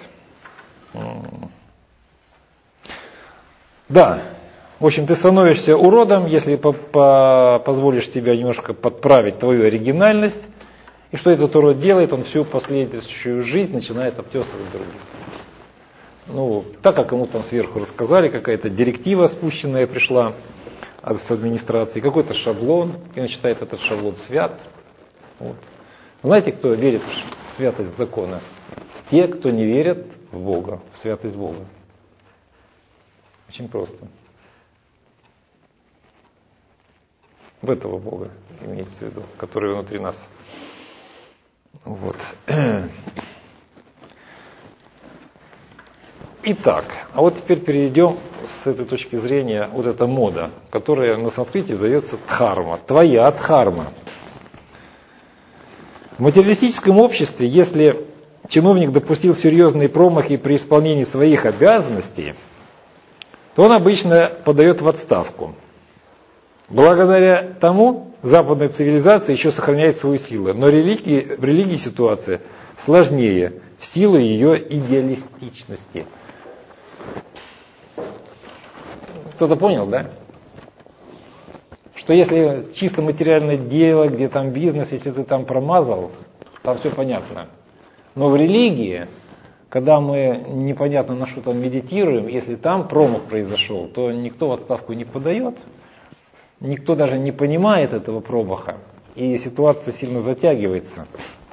Да, в общем, ты становишься уродом, если позволишь себе немножко подправить твою оригинальность. И что этот урод делает? Он всю последующую жизнь начинает обтесывать других. Так как ему там сверху рассказали, какая-то директива спущенная пришла с администрации, какой-то шаблон, и он считает этот шаблон свят. Вот. Знаете, кто верит в святость закона? Те, кто не верят в Бога, в святость Бога. Очень просто. В этого Бога имеется в виду, который внутри нас. Вот. Итак, а вот теперь перейдем с этой точки зрения, вот эта мода, которая на санскрите зовется дхарма, твоя дхарма. В материалистическом обществе, если чиновник допустил серьезные промахи при исполнении своих обязанностей, то он обычно подает в отставку. Благодаря тому западная цивилизация еще сохраняет свою силу, но в религии ситуация сложнее в силу ее идеалистичности. Кто-то понял, да? Что если чисто материальное дело, где там бизнес, если ты там промазал, там все понятно. Но в религии, когда мы непонятно на что там медитируем, если там промах произошел, то никто в отставку не подает, никто даже не понимает этого промаха, и ситуация сильно затягивается.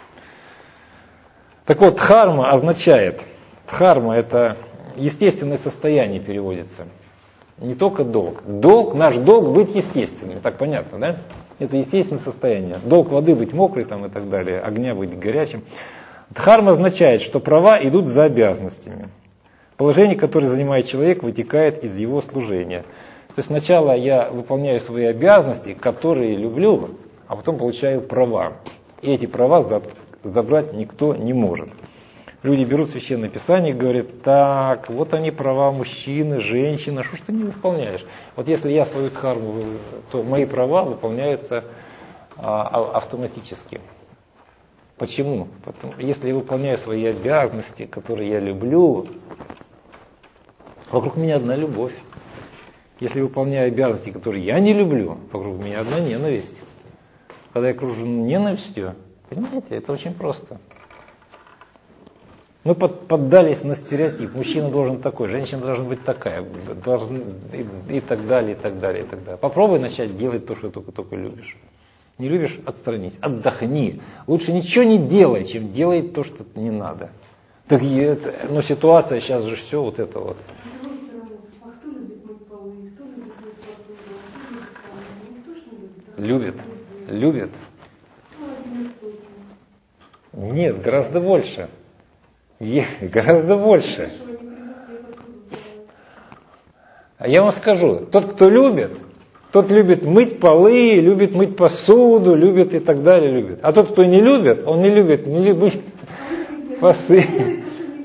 Так вот, дхарма означает, дхарма это естественное состояние переводится, не только долг. Наш долг быть естественным, так понятно, да? Это естественное состояние. Долг воды быть мокрой там, и так далее, огня быть горячим. Дхарма означает, что права идут за обязанностями. Положение, которое занимает человек, вытекает из его служения. То есть сначала я выполняю свои обязанности, которые люблю, а потом получаю права. И эти права забрать никто не может. Люди берут Священное Писание и говорят, так, вот они права мужчины, женщины, что ж ты не выполняешь? Вот если я свою дхарму, то мои права выполняются автоматически. Почему? Если я выполняю свои обязанности, которые я люблю, вокруг меня одна любовь. Если я выполняю обязанности, которые я не люблю, вокруг меня одна ненависть. Когда я окружен ненавистью, понимаете, это очень просто. Мы поддались на стереотип. Мужчина должен такой, женщина должна быть такая, и так далее, и так далее, и так далее. Попробуй начать делать то, что только любишь. Не любишь — отстранись, отдохни. Лучше ничего не делай, чем делай то, что не надо. Так но ситуация сейчас же все вот это вот. Любит. Нет, гораздо больше. Гораздо больше. А я вам скажу, тот, кто любит, тот любит мыть полы, любит мыть посуду, любит и так далее, любит. А тот, кто не любит, он не любит мыть полы.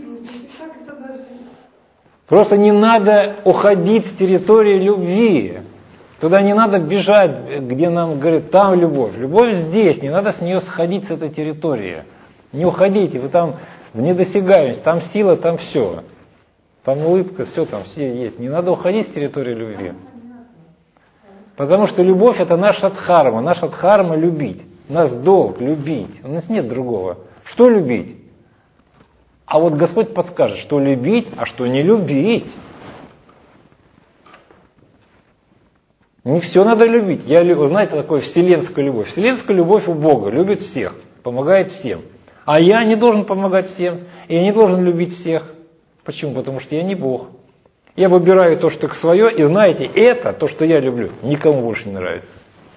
Просто не надо уходить с территории любви. Туда не надо бежать, где нам говорят, там любовь. Любовь здесь, не надо с нее сходить, с этой территории. Не уходите, вы там в недосягаемость, там сила, там все. Там улыбка, все там, все есть. Не надо уходить с территории любви. Потому что любовь — это наша дхарма. Наша дхарма — любить. У нас долг любить. У нас нет другого. Что любить? А вот Господь подскажет, что любить, а что не любить. Не все надо любить. Знаете, такое вселенская любовь. Вселенская любовь у Бога. Любит всех, помогает всем. А я не должен помогать всем. И я не должен любить всех. Почему? Потому что я не Бог. Я выбираю то, что свое, и знаете, это, то, что я люблю, никому больше не нравится.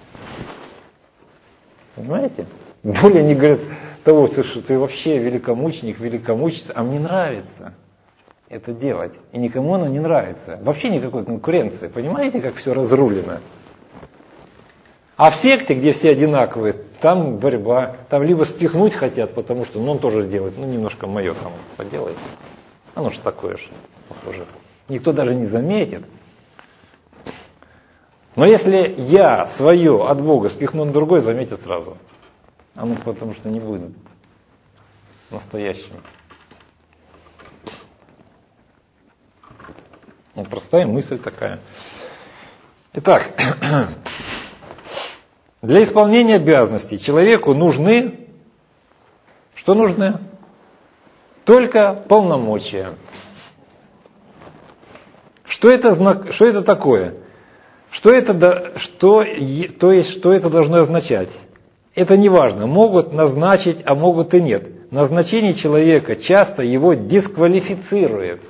Понимаете? Более они говорят, того, что ты вообще великомученик, великомученица, а мне нравится это делать. И никому оно не нравится. Вообще никакой конкуренции. Понимаете, как все разрулено? А в секте, где все одинаковые, там борьба. Там либо спихнуть хотят, потому что он тоже делает, немножко мое там поделает. Оно же такое же, похоже. Никто даже не заметит. Но если я свое от Бога спихну на другой, заметит сразу. Оно потому что не будет настоящим. Простая мысль такая. Итак, для исполнения обязанностей человеку нужны, что нужны? Только полномочия. Что это такое? Что это должно означать? Это не важно. Могут назначить, а могут и нет. Назначение человека часто его дисквалифицирует.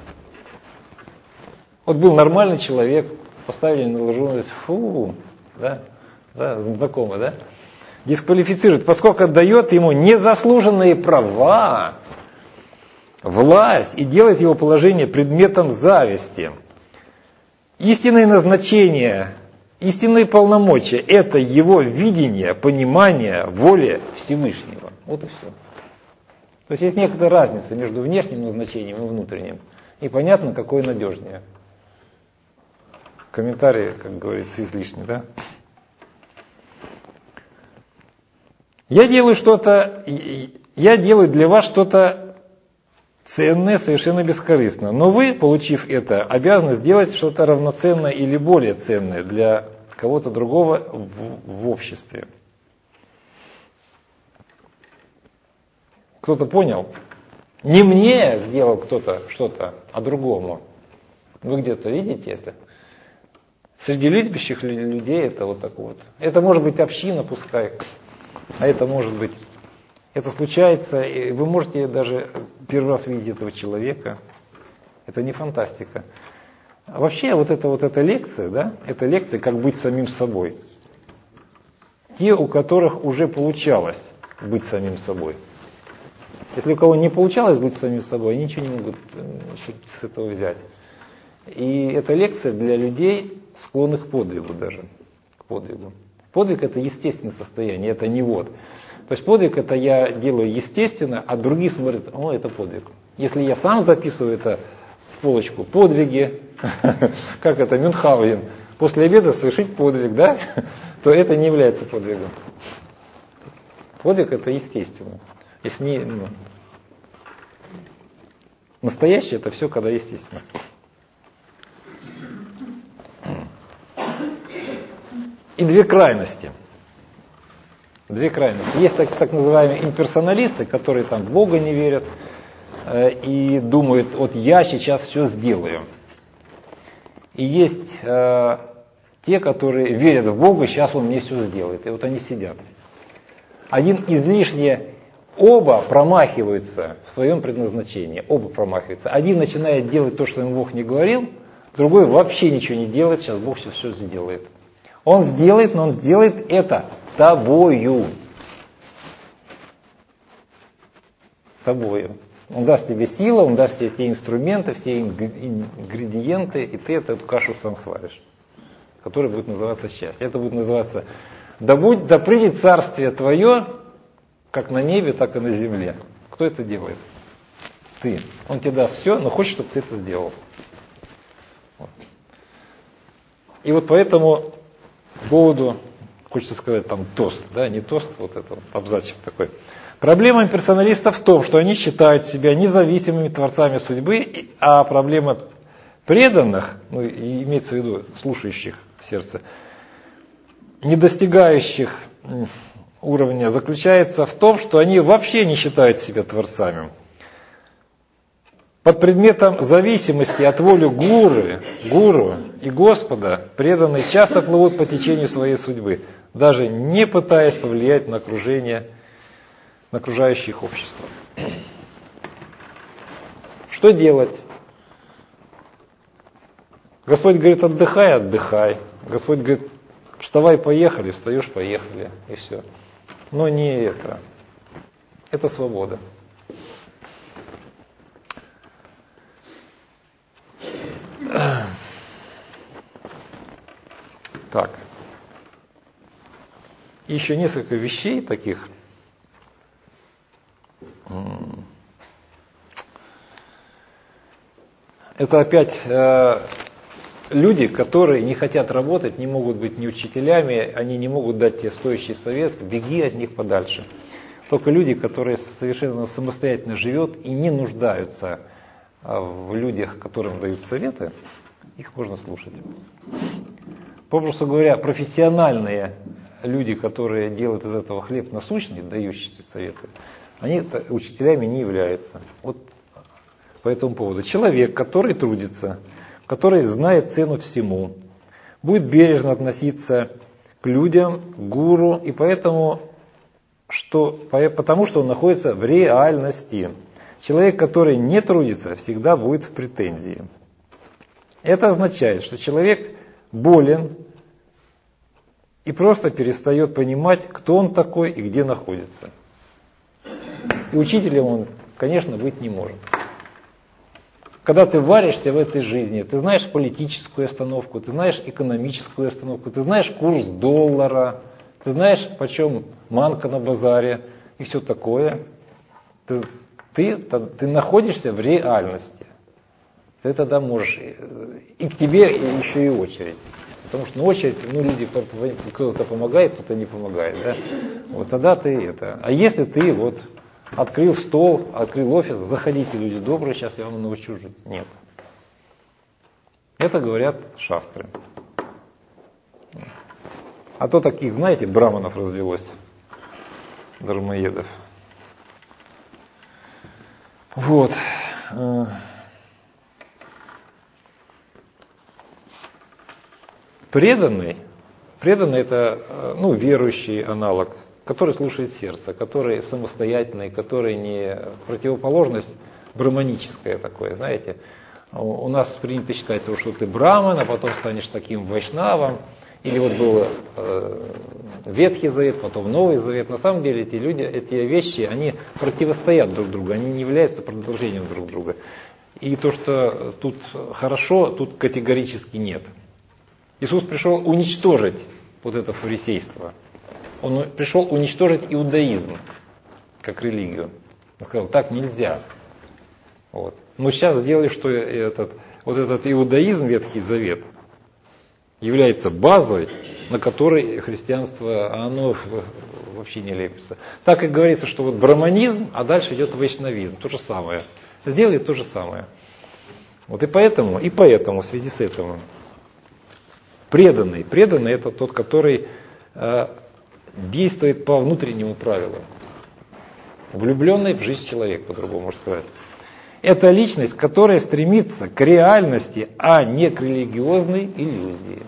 Вот был нормальный человек, поставили на должность, знакомо, да? Дисквалифицирует, поскольку отдает ему незаслуженные права, власть и делает его положение предметом зависти. Истинное назначение, истинные полномочия – это его видение, понимание воли Всевышнего. Вот и все. То есть есть некоторая разница между внешним назначением и внутренним. И понятно, какое надежнее. Комментарии, как говорится, излишни, да? Я делаю для вас что-то ценное, совершенно бескорыстно. Но вы, получив это, обязаны сделать что-то равноценное или более ценное для кого-то другого в обществе. Кто-то понял? Не мне сделал кто-то что-то, а другому. Вы где-то видите это? Среди любящих людей это вот так вот. Это может быть община, пускай. А это может быть... Это случается, и вы можете даже первый раз видеть этого человека. Это не фантастика. А вообще вот эта лекция, да, это лекция «Как быть самим собой». Те, у которых уже получалось быть самим собой. Если у кого не получалось быть самим собой, они ничего не могут с этого взять. И эта лекция для людей, склонных к подвигу даже. К подвигу. Подвиг — это естественное состояние, это не вот. То есть подвиг — это я делаю естественно, а другие смотрят, о, это подвиг. Если я сам записываю это в полочку подвиги, как это, Мюнхгаузен, после обеда совершить подвиг, да, то это не является подвигом. Подвиг — это естественно. Если не, настоящее — это все, когда естественно. И две крайности. Две крайности. Есть так называемые имперсоналисты, которые там в Бога не верят и думают, вот я сейчас все сделаю. И есть те, которые верят в Бога, сейчас Он мне все сделает. И вот они сидят. Один излишне, оба промахиваются в своем предназначении. Оба промахиваются. Один начинает делать то, что ему Бог не говорил, другой вообще ничего не делает, сейчас Бог все сделает. Он сделает, но он сделает это тобою. Тобою. Он даст тебе силу, он даст тебе те инструменты, все ингредиенты, и ты эту кашу сам сваришь, которая будет называться счастье. Это будет называться да придет царствие твое, как на небе, так и на земле. Кто это делает? Ты. Он тебе даст все, но хочет, чтобы ты это сделал. Вот. И вот поэтому по поводу, хочется сказать, там тост, да, не тост, вот это вот абзацик такой. Проблема имперсоналистов в том, что они считают себя независимыми творцами судьбы, а проблема преданных, ну, и имеется в виду слушающих сердце, не достигающих уровня, заключается в том, что они вообще не считают себя творцами. Под предметом зависимости от воли гуру и Господа преданные часто плывут по течению своей судьбы, даже не пытаясь повлиять на окружающее их общество. Что делать? Господь говорит, отдыхай, отдыхай. Господь говорит, вставай, поехали, встаешь, поехали, и все. Но не это. Это свобода. Так. Еще несколько вещей таких. Это опять люди, которые не хотят работать, не могут быть ни учителями, они не могут дать тебе стоящий совет, беги от них подальше. Только люди, которые совершенно самостоятельно живут и не нуждаются в людях, которым дают советы, их можно слушать. Попросту говоря, профессиональные люди, которые делают из этого хлеб насущный, дающие советы, они учителями не являются. Вот по этому поводу. Человек, который трудится, который знает цену всему, будет бережно относиться к людям, к гуру, и потому что он находится в реальности. Человек, который не трудится, всегда будет в претензии. Это означает, что человек болен и просто перестает понимать, кто он такой и где находится. И учителем он, конечно, быть не может. Когда ты варишься в этой жизни, ты знаешь политическую остановку, ты знаешь экономическую остановку, ты знаешь курс доллара, ты знаешь, почем манка на базаре и все такое. Ты находишься в реальности. Ты тогда можешь, и к тебе еще и очередь. Потому что на очередь, люди, кто-то помогает, кто-то не помогает. Да? Вот тогда ты это. А если ты вот открыл стол, открыл офис, заходите, люди добрые, сейчас я вам научу жить. Нет. Это говорят шастры. А то таких, знаете, браманов развелось, дармоедов. Вот. Преданный это верующий аналог, который слушает сердце, который самостоятельный, который не противоположность брахманическая такое, знаете. У нас принято считать, что ты браман, а потом станешь таким вайшнавом. Или вот был Ветхий Завет, потом Новый Завет. На самом деле эти вещи, они противостоят друг другу, они не являются продолжением друг друга. И то, что тут хорошо, тут категорически нет. Иисус пришел уничтожить вот это фарисейство. Он пришел уничтожить иудаизм как религию. Он сказал, так нельзя. Вот. Мы сейчас сделали, что этот иудаизм, Ветхий Завет, является базой, на которой христианство, оно вообще не лепится. Так и говорится, что вот брахманизм, а дальше идет вайшнавизм, то же самое. Сделает то же самое. Вот и поэтому в связи с этим, преданный это тот, который действует по внутреннему правилу. Влюбленный в жизнь человек, по-другому можно сказать. Это личность, которая стремится к реальности, а не к религиозной иллюзии.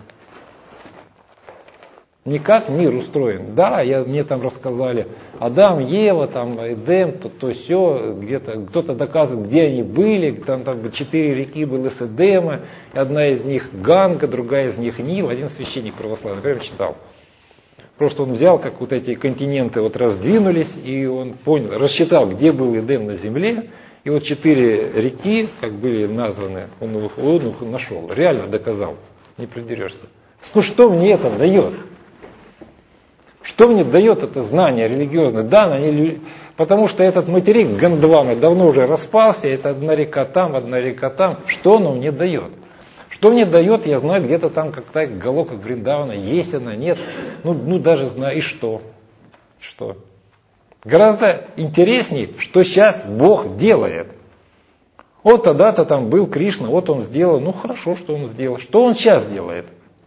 Не как мир устроен. Да, мне там рассказали, Адам, Ева, там Эдем, то сё, где-то кто-то доказывает, где они были, там 4 реки было с Эдема, одна из них Ганга, другая из них Нил, один священник православный, например, читал. Просто он взял, как вот эти континенты вот раздвинулись, и он понял, рассчитал, где был Эдем на земле, и вот 4 реки, как были названы, он их нашел, реально доказал, не придерешься. Ну что мне это дает? Что мне дает это знание религиозное? Да, потому что этот материк Гондвана давно уже распался, это одна река там. Что оно мне дает? Что мне дает, я знаю, где-то там какая-то Галока Вриндавана, есть она, нет. Ну даже знаю, и что? Что? Гораздо интересней, что сейчас Бог делает. Вот тогда-то там был Кришна, вот он сделал, ну хорошо, что он сделал. Что он сейчас делает?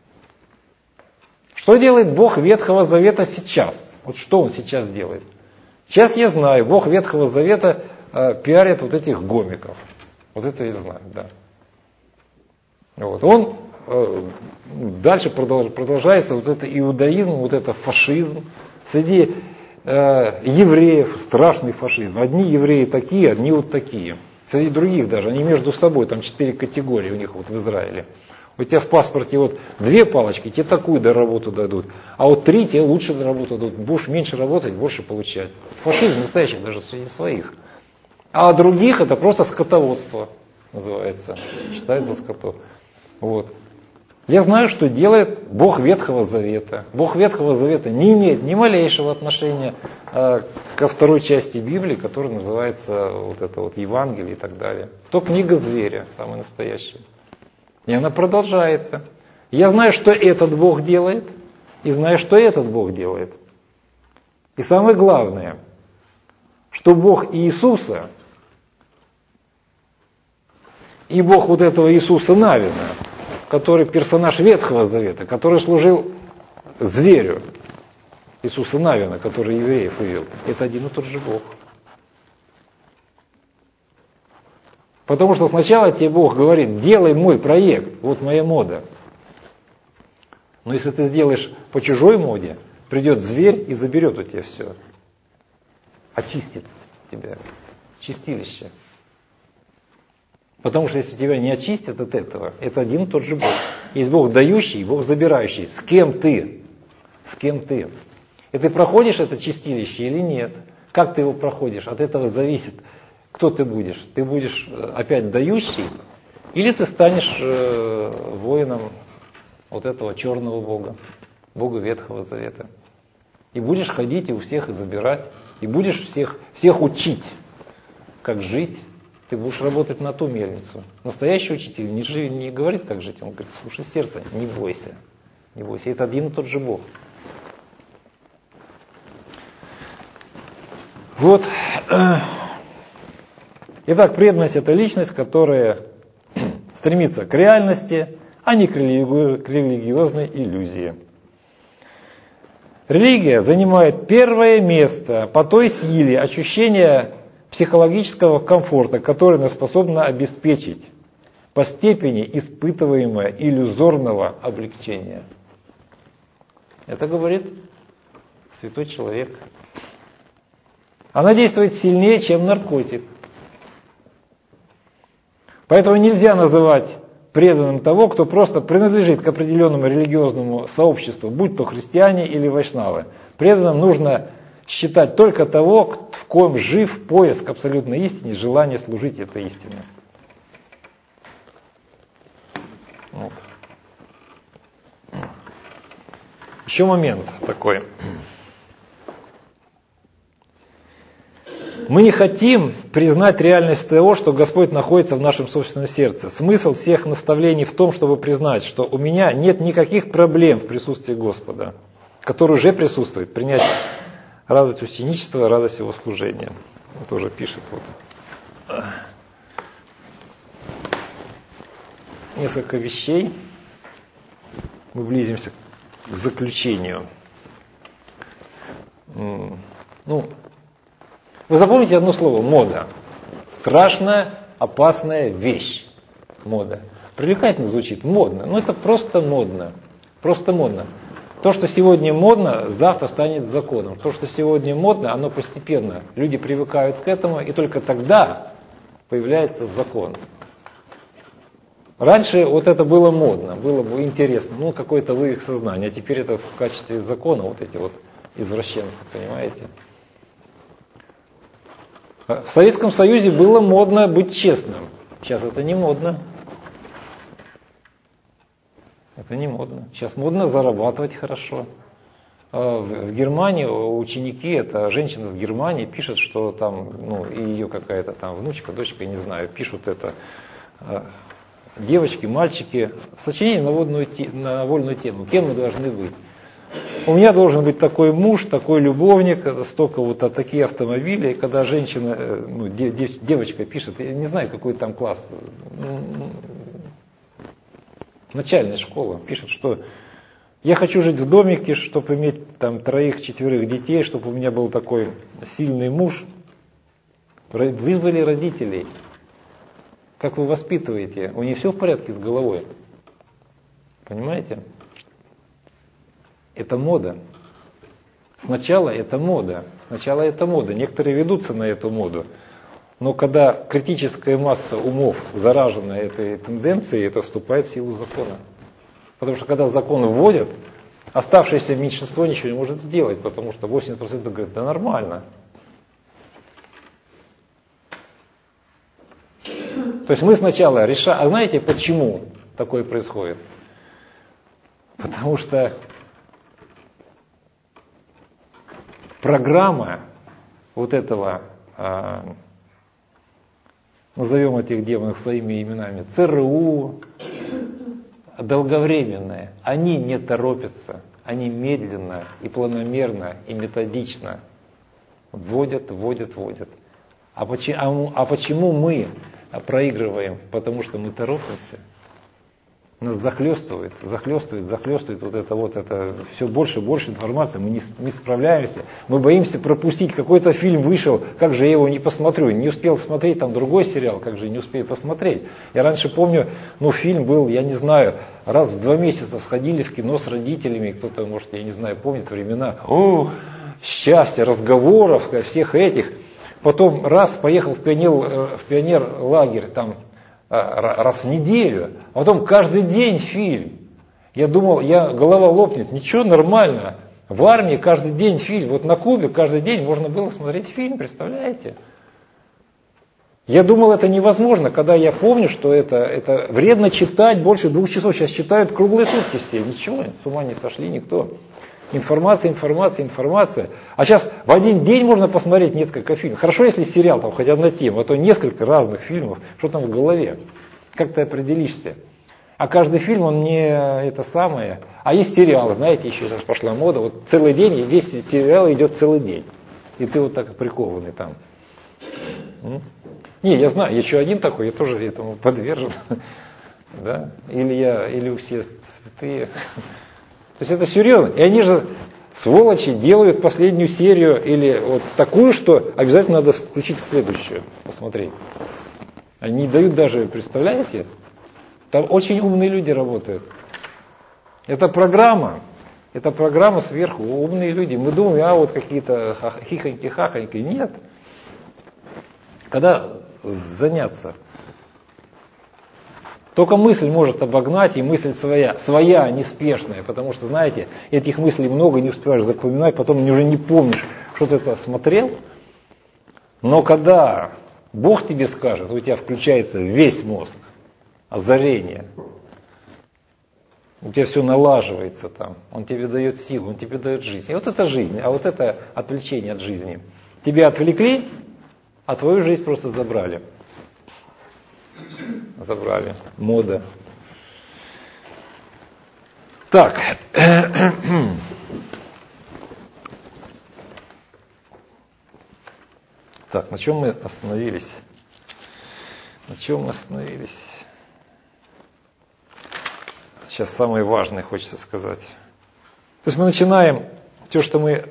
Что делает Бог Ветхого Завета сейчас? Вот что он сейчас делает? Сейчас я знаю, Бог Ветхого Завета пиарит вот этих гомиков. Вот это я знаю, да. Вот. Он дальше продолжается вот это иудаизм, вот это фашизм. Среди евреев страшный фашизм. Одни евреи такие, одни вот такие. Среди других даже, они между собой, там 4 категории у них вот в Израиле. У тебя в паспорте вот 2 палочки, тебе такую работу дадут, а вот 3 тебе лучше работу дадут. Будешь меньше работать, больше получать. Фашизм настоящий даже среди своих. А других это просто скотоводство называется. Считают за скотов. Вот. Я знаю, что делает Бог Ветхого Завета. Бог Ветхого Завета не имеет ни малейшего отношения ко второй части Библии, которая называется вот это вот Евангелие и так далее. То книга зверя, самая настоящая. И она продолжается. Я знаю, что этот Бог делает, и знаю, что этот Бог делает. И самое главное, что Бог Иисуса и Бог вот этого Иисуса Навина, который персонаж Ветхого Завета, который служил зверю Иисуса Навина, который евреев увел, это один и тот же Бог. Потому что сначала тебе Бог говорит, делай мой проект, вот моя мода. Но если ты сделаешь по чужой моде, придет зверь и заберет у тебя все. Очистит тебя. Чистилище. Потому что если тебя не очистят от этого, это один и тот же Бог. Есть Бог дающий и Бог забирающий. С кем ты? С кем ты? И ты проходишь это чистилище или нет? Как ты его проходишь? От этого зависит, кто ты будешь. Ты будешь опять дающий, или ты станешь воином вот этого черного Бога, Бога Ветхого Завета. И будешь ходить и у всех и забирать, и будешь всех учить, как жить. Ты будешь работать на ту мельницу. Настоящий учитель не говорит, как жить, он говорит, слушай сердце, не бойся. Не бойся, это один и тот же Бог. Вот. Итак, преданность – это личность, которая стремится к реальности, а не к религиозной иллюзии. Религия занимает первое место по той силе ощущения психологического комфорта, который нас способна обеспечить по степени испытываемого иллюзорного облегчения. Это говорит святой человек. Она действует сильнее, чем наркотик. Поэтому нельзя называть преданным того, кто просто принадлежит к определенному религиозному сообществу, будь то христиане или вайшнавы. Преданным нужно считать только того, в ком жив поиск абсолютной истины, желание служить этой истине. Вот. Еще момент такой. Мы не хотим признать реальность того, что Господь находится в нашем собственном сердце. Смысл всех наставлений в том, чтобы признать, что у меня нет никаких проблем в присутствии Господа, который уже присутствует, принять радость ученичества, радость его служения. Он тоже пишет вот. Несколько вещей. Мы близимся к заключению. Вы запомните одно слово – мода. Страшная, опасная вещь. Мода. Привлекательно звучит, модно. Но это просто модно. Просто модно. То, что сегодня модно, завтра станет законом. То, что сегодня модно, оно постепенно. Люди привыкают к этому, и только тогда появляется закон. Раньше вот это было модно, было бы интересно, какой-то вывих сознания. А теперь это в качестве закона вот эти вот извращенцы, понимаете? В Советском Союзе было модно быть честным. Сейчас это не модно. Это не модно. Сейчас модно зарабатывать хорошо. В Германии ученики, это женщина с Германии, пишет, что там, и ее какая-то там внучка, дочка, я не знаю, пишут это. Девочки, мальчики, сочинение на вольную тему. Кем мы должны быть? У меня должен быть такой муж, такой любовник, столько вот такие автомобили. Когда женщина, девочка пишет, я не знаю, какой там класс, начальная школа, пишет, что я хочу жить в домике, чтобы иметь там 3-4 детей, чтобы у меня был такой сильный муж. Вызвали родителей. Как вы воспитываете? У них все в порядке с головой. Понимаете? Это мода. Сначала это мода. Некоторые ведутся на эту моду. Но когда критическая масса умов заражена этой тенденцией, это вступает в силу закона. Потому что когда закон вводят, оставшееся меньшинство ничего не может сделать, потому что 80% говорят, да нормально. То есть мы сначала решаем, а знаете почему такое происходит? Потому что программа вот этого, назовем этих демонов своими именами, ЦРУ, долговременная, они не торопятся, они медленно и планомерно и методично вводят. А почему мы проигрываем? Потому что мы торопимся. Нас захлестывает вот это все больше и больше информации, мы не справляемся, мы боимся пропустить, какой-то фильм вышел, как же я его не посмотрю, не успел смотреть, там другой сериал, как же не успею посмотреть. Я раньше помню, фильм был, я не знаю, раз в 2 месяца сходили в кино с родителями, кто-то, может, я не знаю, помнит времена, счастья, разговоров, всех этих. Потом раз поехал в пионерлагерь, там, раз в неделю, а потом каждый день фильм. Я думал, голова лопнет, ничего, нормально. В армии каждый день фильм. Вот на Кубе каждый день можно было смотреть фильм, представляете? Я думал, это невозможно, когда я помню, что это вредно читать больше 2 часов. Сейчас читают круглые сутки все. Ничего, с ума не сошли никто. Информация. А сейчас в один день можно посмотреть несколько фильмов. Хорошо, если сериал, там хоть одна тема, а то несколько разных фильмов. Что там в голове? Как ты определишься? А каждый фильм, он не это самое. А есть сериал, знаете, еще сейчас пошла мода. Вот целый день, и весь сериал идет целый день. И ты вот так прикованный там. Не, я знаю, еще один такой, я тоже этому подвержен. Да? Или все святые. То есть это серьезно. И они же Сволочи делают последнюю серию или вот такую, что обязательно надо включить следующую, посмотреть. Они не дают даже, представляете? Там очень умные люди работают. Это программа сверху, умные люди. Мы думаем, вот какие-то хихоньки-хахоньки. Нет. Когда заняться? Только мысль может обогнать, и мысль своя, неспешная, потому что, знаете, этих мыслей много, не успеваешь запоминать, потом уже не помнишь, что ты это смотрел. Но когда Бог тебе скажет, у тебя включается весь мозг, озарение, у тебя все налаживается там, Он тебе дает силу, Он тебе дает жизнь. И вот это жизнь, а вот это отвлечение от жизни. Тебя отвлекли, а твою жизнь просто забрали. Мода. Так. Так, на чем мы остановились? Сейчас самое важное хочется сказать. То есть мы начинаем все, что мы...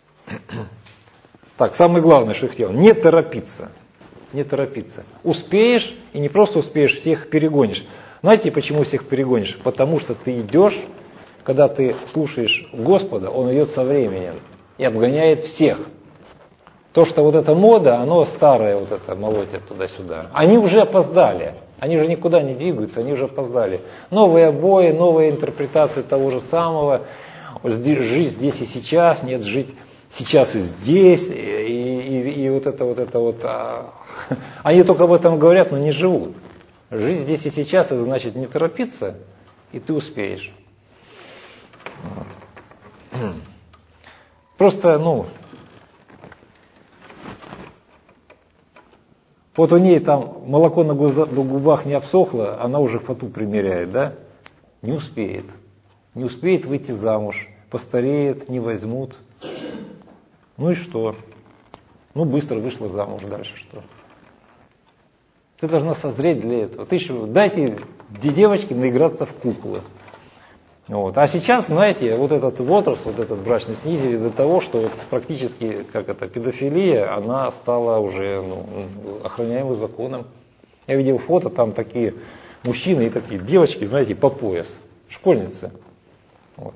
Так, самое главное, что я хотел, не торопиться. Успеешь, и не просто успеешь, всех перегонишь. Знаете, почему всех перегонишь? Потому что ты идешь, когда ты слушаешь Господа, Он идет со временем и обгоняет всех. То, что вот эта мода, оно старое, вот это молотят туда-сюда. Они уже опоздали. Они же никуда не двигаются, они уже опоздали. Новые обои, новые интерпретации того же самого. Жить здесь и сейчас, нет, жить сейчас и здесь. И вот это. Они только об этом говорят, но не живут. Жить здесь и сейчас, это значит не торопиться, и ты успеешь. Просто, вот у ней там молоко на губах не обсохло, она уже фату примеряет, да? Не успеет. Не успеет выйти замуж, постареет, не возьмут. Ну и что? Быстро вышла замуж, дальше что? Ты должна созреть для этого. Дайте девочке наиграться в куклы. Вот. А сейчас, знаете, вот этот возраст, вот этот брачный снизили до того, что вот практически, педофилия, она стала уже охраняемым законом. Я видел фото, там такие мужчины и такие девочки, знаете, по пояс, школьницы. Вот.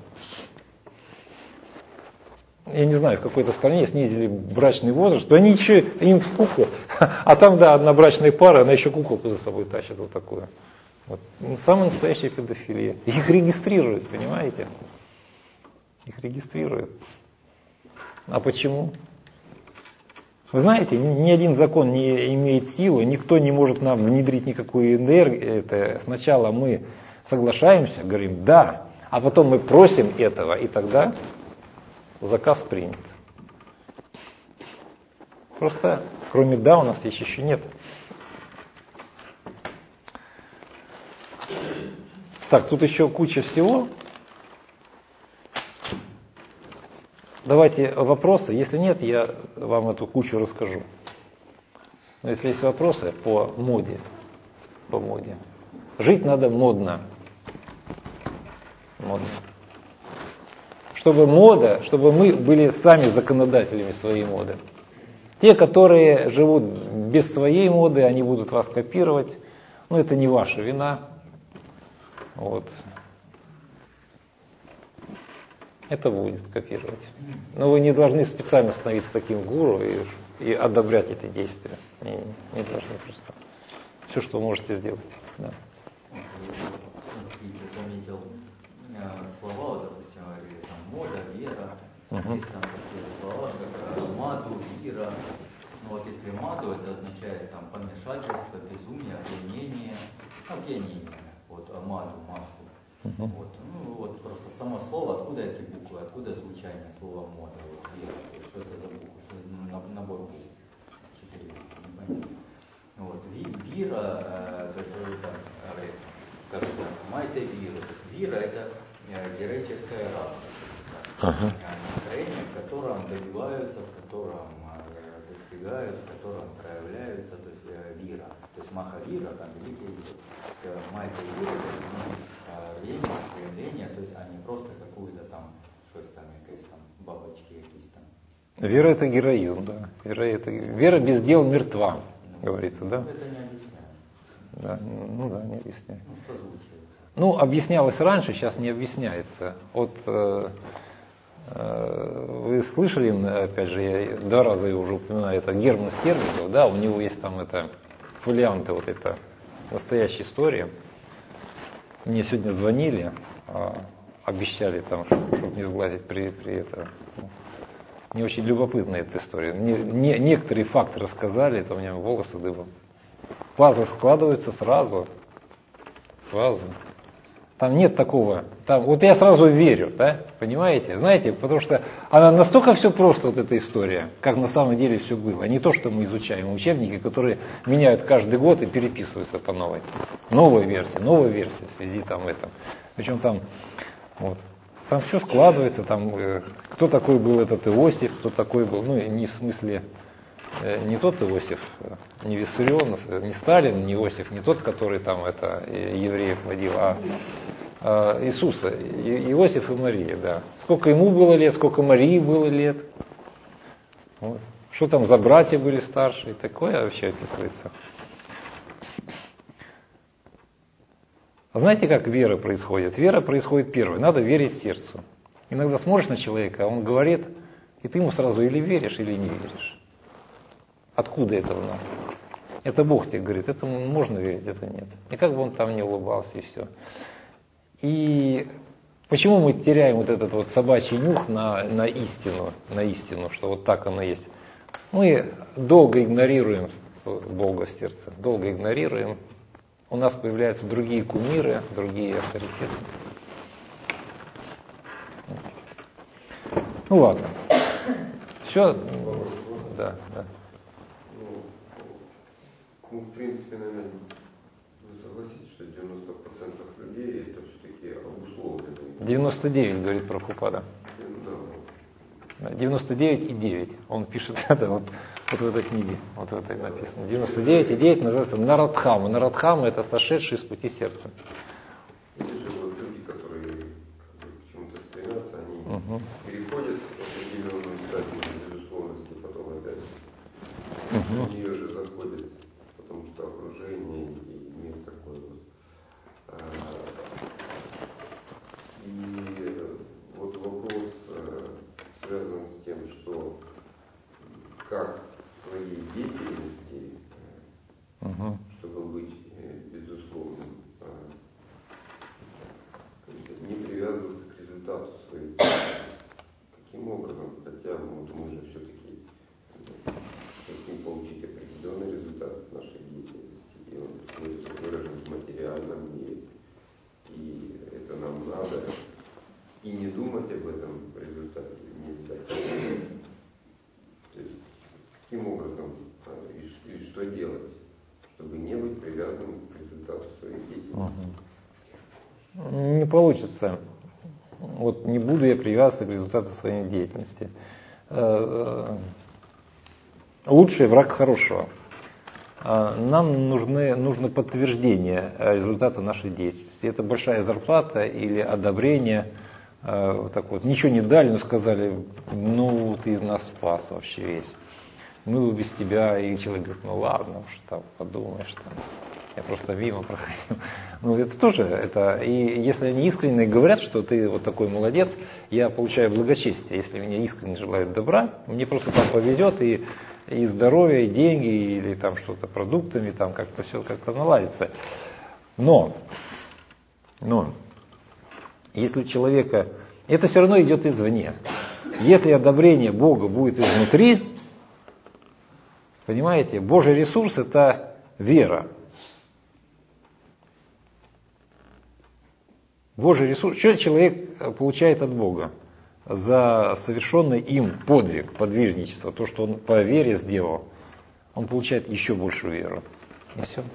Я не знаю, в какой-то стране снизили брачный возраст, то они еще, им в куклу. А там, да, одна брачная пара, она еще куколку за собой тащит, вот такую. Вот. Самая настоящая педофилия. Их регистрируют, понимаете? Их регистрируют. А почему? Вы знаете, ни один закон не имеет силы, никто не может нам внедрить никакую энергию. Сначала мы соглашаемся, говорим «да», а потом мы просим этого, и тогда заказ принят. Просто кроме «да» у нас еще нет. Так, тут еще куча всего. Давайте вопросы. Если нет, я вам эту кучу расскажу. Но если есть вопросы по моде. Жить надо модно. Чтобы мы были сами законодателями своей моды. Те, которые живут без своей моды, они будут вас копировать. Но это не ваша вина. Вот. Это будет копировать. Но вы не должны специально становиться таким гуру и одобрять эти действия. Не должны просто. Все, что вы можете сделать. Да. Я заметил слова, допустим, там, мода, вера. Есть там такие слова, как маду, вера. Ну вот если маду, это означает там помешательство, безумие, опьянение. Вот маду, маску. Вот просто само слово, откуда эти буквы, откуда звучание слова мода, вот вера, что это за буквы, что это набор букв, 4 буквы, непонятно. Вот, вира, то есть это, как это, майта вира, то есть вира это героическая раса, настроение, в котором добиваются, в котором достигают, в котором проявляются, то есть вира, то есть махавира, там великий майта вира, то есть рвение, стремление, то есть они просто какую-то там, что-то там, якась там бабочки якісь там. Вера это героизм, да. Вера без дел мертва, говорится, да? Это не объясняет. Да, ну да, не объясняет. Ну, созвучивается. Ну, объяснялось раньше, сейчас не объясняется. Вот вы слышали, опять же, я 2 раза его уже упоминаю, это Герман Стерлигов, да, у него есть там это фолианты, вот это настоящая история. Мне сегодня звонили, обещали там, чтобы не сглазить при этом. Не очень любопытная эта история. Некоторые факты рассказали, это у меня волосы дыбом. Пазлы складываются сразу. Там нет такого. Вот я сразу верю, да, понимаете? Знаете, потому что она настолько все просто, вот эта история, как на самом деле все было. Не то, что мы изучаем учебники, которые меняют каждый год и переписываются по новой. Новая версия в связи там этом. Причем там, вот, там все складывается, там, кто такой был этот Иосиф, кто такой был, ну, не в смысле, не тот Иосиф, не Виссарион, не Сталин, не Иосиф, не тот, который там это евреев водил, а Иисуса, Иосиф и Мария, да. Сколько ему было лет, сколько Марии было лет. Вот. Что там за братья были старшие, такое вообще описывается. А знаете, как вера происходит? Вера происходит первой. Надо верить сердцу. Иногда смотришь на человека, он говорит, и ты ему сразу или веришь, или не веришь. Откуда это у нас? Это Бог тебе говорит, этому можно верить, это нет. И как бы он там не улыбался, и все. И почему мы теряем вот этот вот собачий нюх на истину, что вот так оно есть? Мы долго игнорируем Бога в сердце, долго игнорируем. У нас появляются другие кумиры, другие авторитеты. Ну ладно. Все? Да. Ну, в принципе, наверное, вы согласитесь, что 90% людей это все-таки обусловлено. 99, говорит Прабхупада. 99,9. Он пишет это вот в этой книге. Вот в этой написано. 99,9 называется Нарадхама. Нарадхама это сошедший с пути сердца. Есть же вот люди, которые к чему-то стремятся, они переходят в определенную стадию безусловности, потом опять в нее же заходят, потому что окружение и мир такой вот. И вот вопрос связан с тем, что как в своей деятельности, чтобы быть безусловным, не привязываться к результату своей деятельности. Каким образом, хотя мы же все-таки хотим получить определенный результат в нашей деятельности, и он выражен в материальном мире, и это нам надо, и не думать об этом результате нельзя. То есть, каким образом и что делать, чтобы не быть привязанным к результату своей деятельности? Не получится. Вот не буду я привязываться к результату своей деятельности. Лучший враг хорошего. Нам нужно подтверждение результата нашей деятельности. Это большая зарплата или одобрение. Так вот, ничего не дали, но сказали, ну ты нас спас вообще весь. Мы без тебя. И человек говорит, ну ладно, уж там подумаешь, там, я просто мимо проходил. Ну это тоже, и если они искренне говорят, что ты вот такой молодец, я получаю благочестие. Если мне искренне желают добра, мне просто там поведет и здоровье, и деньги, или там что-то продуктами, там как-то все как-то наладится. Но, если у человека, это все равно идет извне. Если одобрение Бога будет изнутри, понимаете, Божий ресурс это вера. Божий ресурс, что человек получает от Бога? За совершенный им подвиг, подвижничество, то, что он по вере сделал, он получает еще большую веру. И все.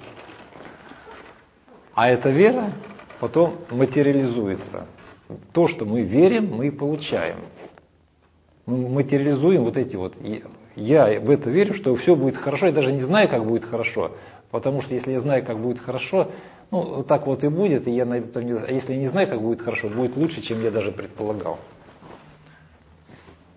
А эта вера потом материализуется. То, что мы верим, мы и получаем. Мы материализуем вот эти вот. Я в это верю, что все будет хорошо. Я даже не знаю, как будет хорошо. Потому что если я знаю, как будет хорошо, ну, так вот и будет. И а если я не знаю, как будет хорошо, будет лучше, чем я даже предполагал.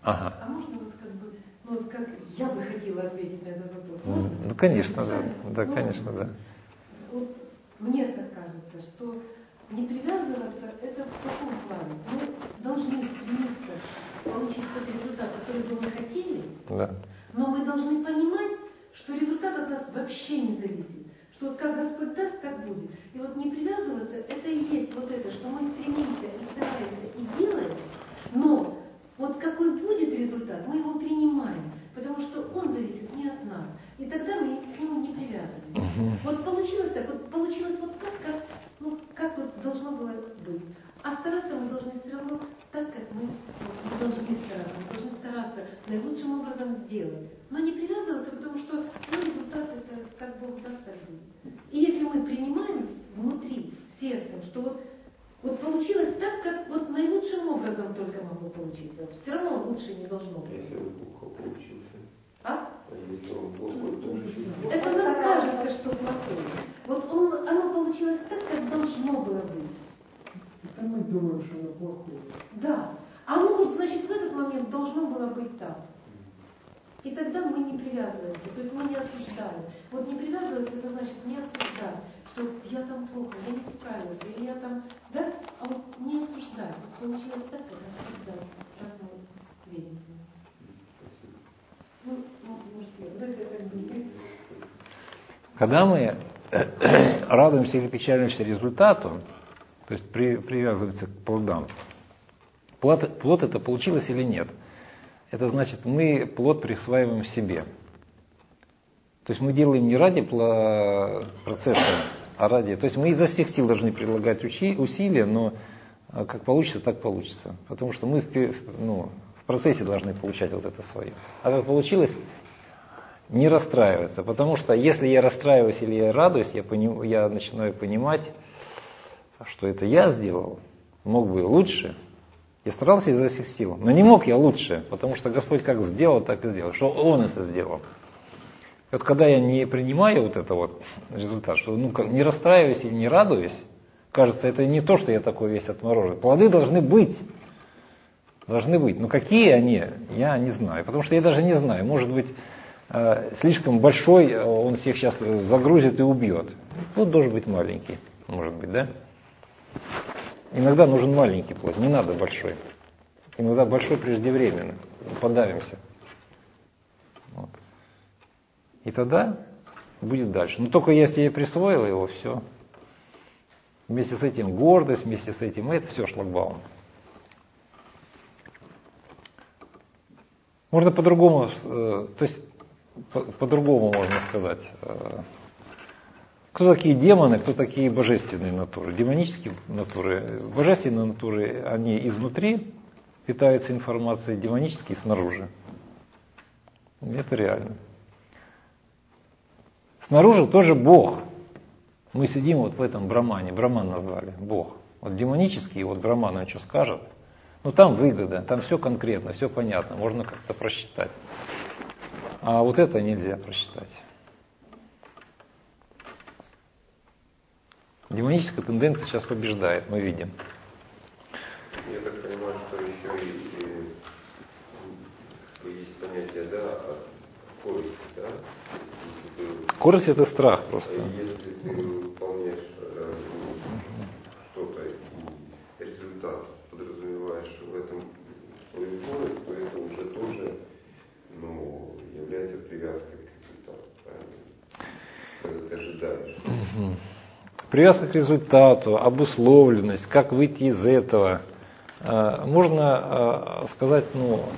Ага. А можно вот как бы, ну вот как я бы хотела ответить на этот вопрос? Можно? Ну, конечно, да. Да, Ну, конечно, да. Вот мне так кажется, что не привязываться это в каком плане? Мы должны стремиться получить тот результат, который бы мы хотели, Да. но мы должны понимать, что результат от нас вообще не зависит. Что вот как Господь даст, так будет. И вот не привязываться, это и есть вот это, что мы стремимся и стараемся и делаем, но вот какой будет результат, мы его принимаем, потому что он зависит не от нас. И тогда мы к нему не привязываемся. Вот получилось так, вот получилось вот так, как вот должно было быть. А стараться мы должны все равно так, как мы должны стараться. Мы должны стараться наилучшим образом сделать. Но не привязываться, потому что результат это как Бог даст, так будет. И если мы принимаем внутри, сердцем, что вот получилось так, как вот наилучшим образом только могло получиться. Все равно лучше не должно быть. Если он плохо получился. А? Если он плохой, то Это нам кажется, что плохое. Вот оно получилось так, как должно было быть. Это мы думаем, что оно плохое. Да. А ну вот, значит, в этот момент должно было быть так. И тогда мы не привязываемся, то есть мы не осуждаем. Вот не привязываться, это значит не осуждать, что я там плохо, я не справился, или я там, да? А вот не осуждать. Вот получилось так, как осуждать, раз мы верим. Ну, может, это как бы... Когда мы радуемся или печалимся результату, то есть привязывается к плодам, плод это получилось или нет, это значит, мы плод присваиваем себе. То есть мы делаем не ради процесса, а ради... То есть мы изо всех сил должны прилагать усилия, но как получится, так получится. Потому что мы в процессе должны получать вот это свое. А как получилось, не расстраиваться. Потому что если я расстраиваюсь или я радуюсь, я начинаю понимать, что это я сделал, мог бы лучше. Я старался изо всех сил, но не мог я лучше, потому что Господь как сделал, так и сделал, что Он это сделал. И вот когда я не принимаю вот это вот результат, что не расстраиваюсь или не радуюсь, кажется, это не то, что я такой весь отмороженный. Плоды должны быть. Должны быть. Но какие они, я не знаю. Потому что я даже не знаю. Может быть, слишком большой, он всех сейчас загрузит и убьет. Плод должен быть маленький, может быть, да? Иногда нужен маленький плод, не надо большой. Иногда большой преждевременно, подавимся. Вот. И тогда будет дальше. Но только если я присвоил его, все. Вместе с этим гордость, вместе с этим это все шлагбаум. Можно по-другому, то есть по-другому можно сказать. Кто такие демоны, кто такие божественные натуры? Демонические натуры, божественные натуры, они изнутри питаются информацией, демонические снаружи. Это реально. Снаружи тоже Бог. Мы сидим вот в этом Брамане, Браман назвали, Бог. Вот демонический, вот Браман, он что скажет? Ну там выгода, там все конкретно, все понятно, можно как-то просчитать. А вот это нельзя просчитать. Демоническая тенденция сейчас побеждает, мы видим. Я так понимаю, что еще есть понятие, да, корысти, да? Корость это страх просто. Если ты выполняешь что-то и результат подразумеваешь в этом свою корость, то это уже тоже является привязкой к результату, правильно? Когда ты ожидаешь. Привязка к результату, обусловленность, как выйти из этого. Можно сказать,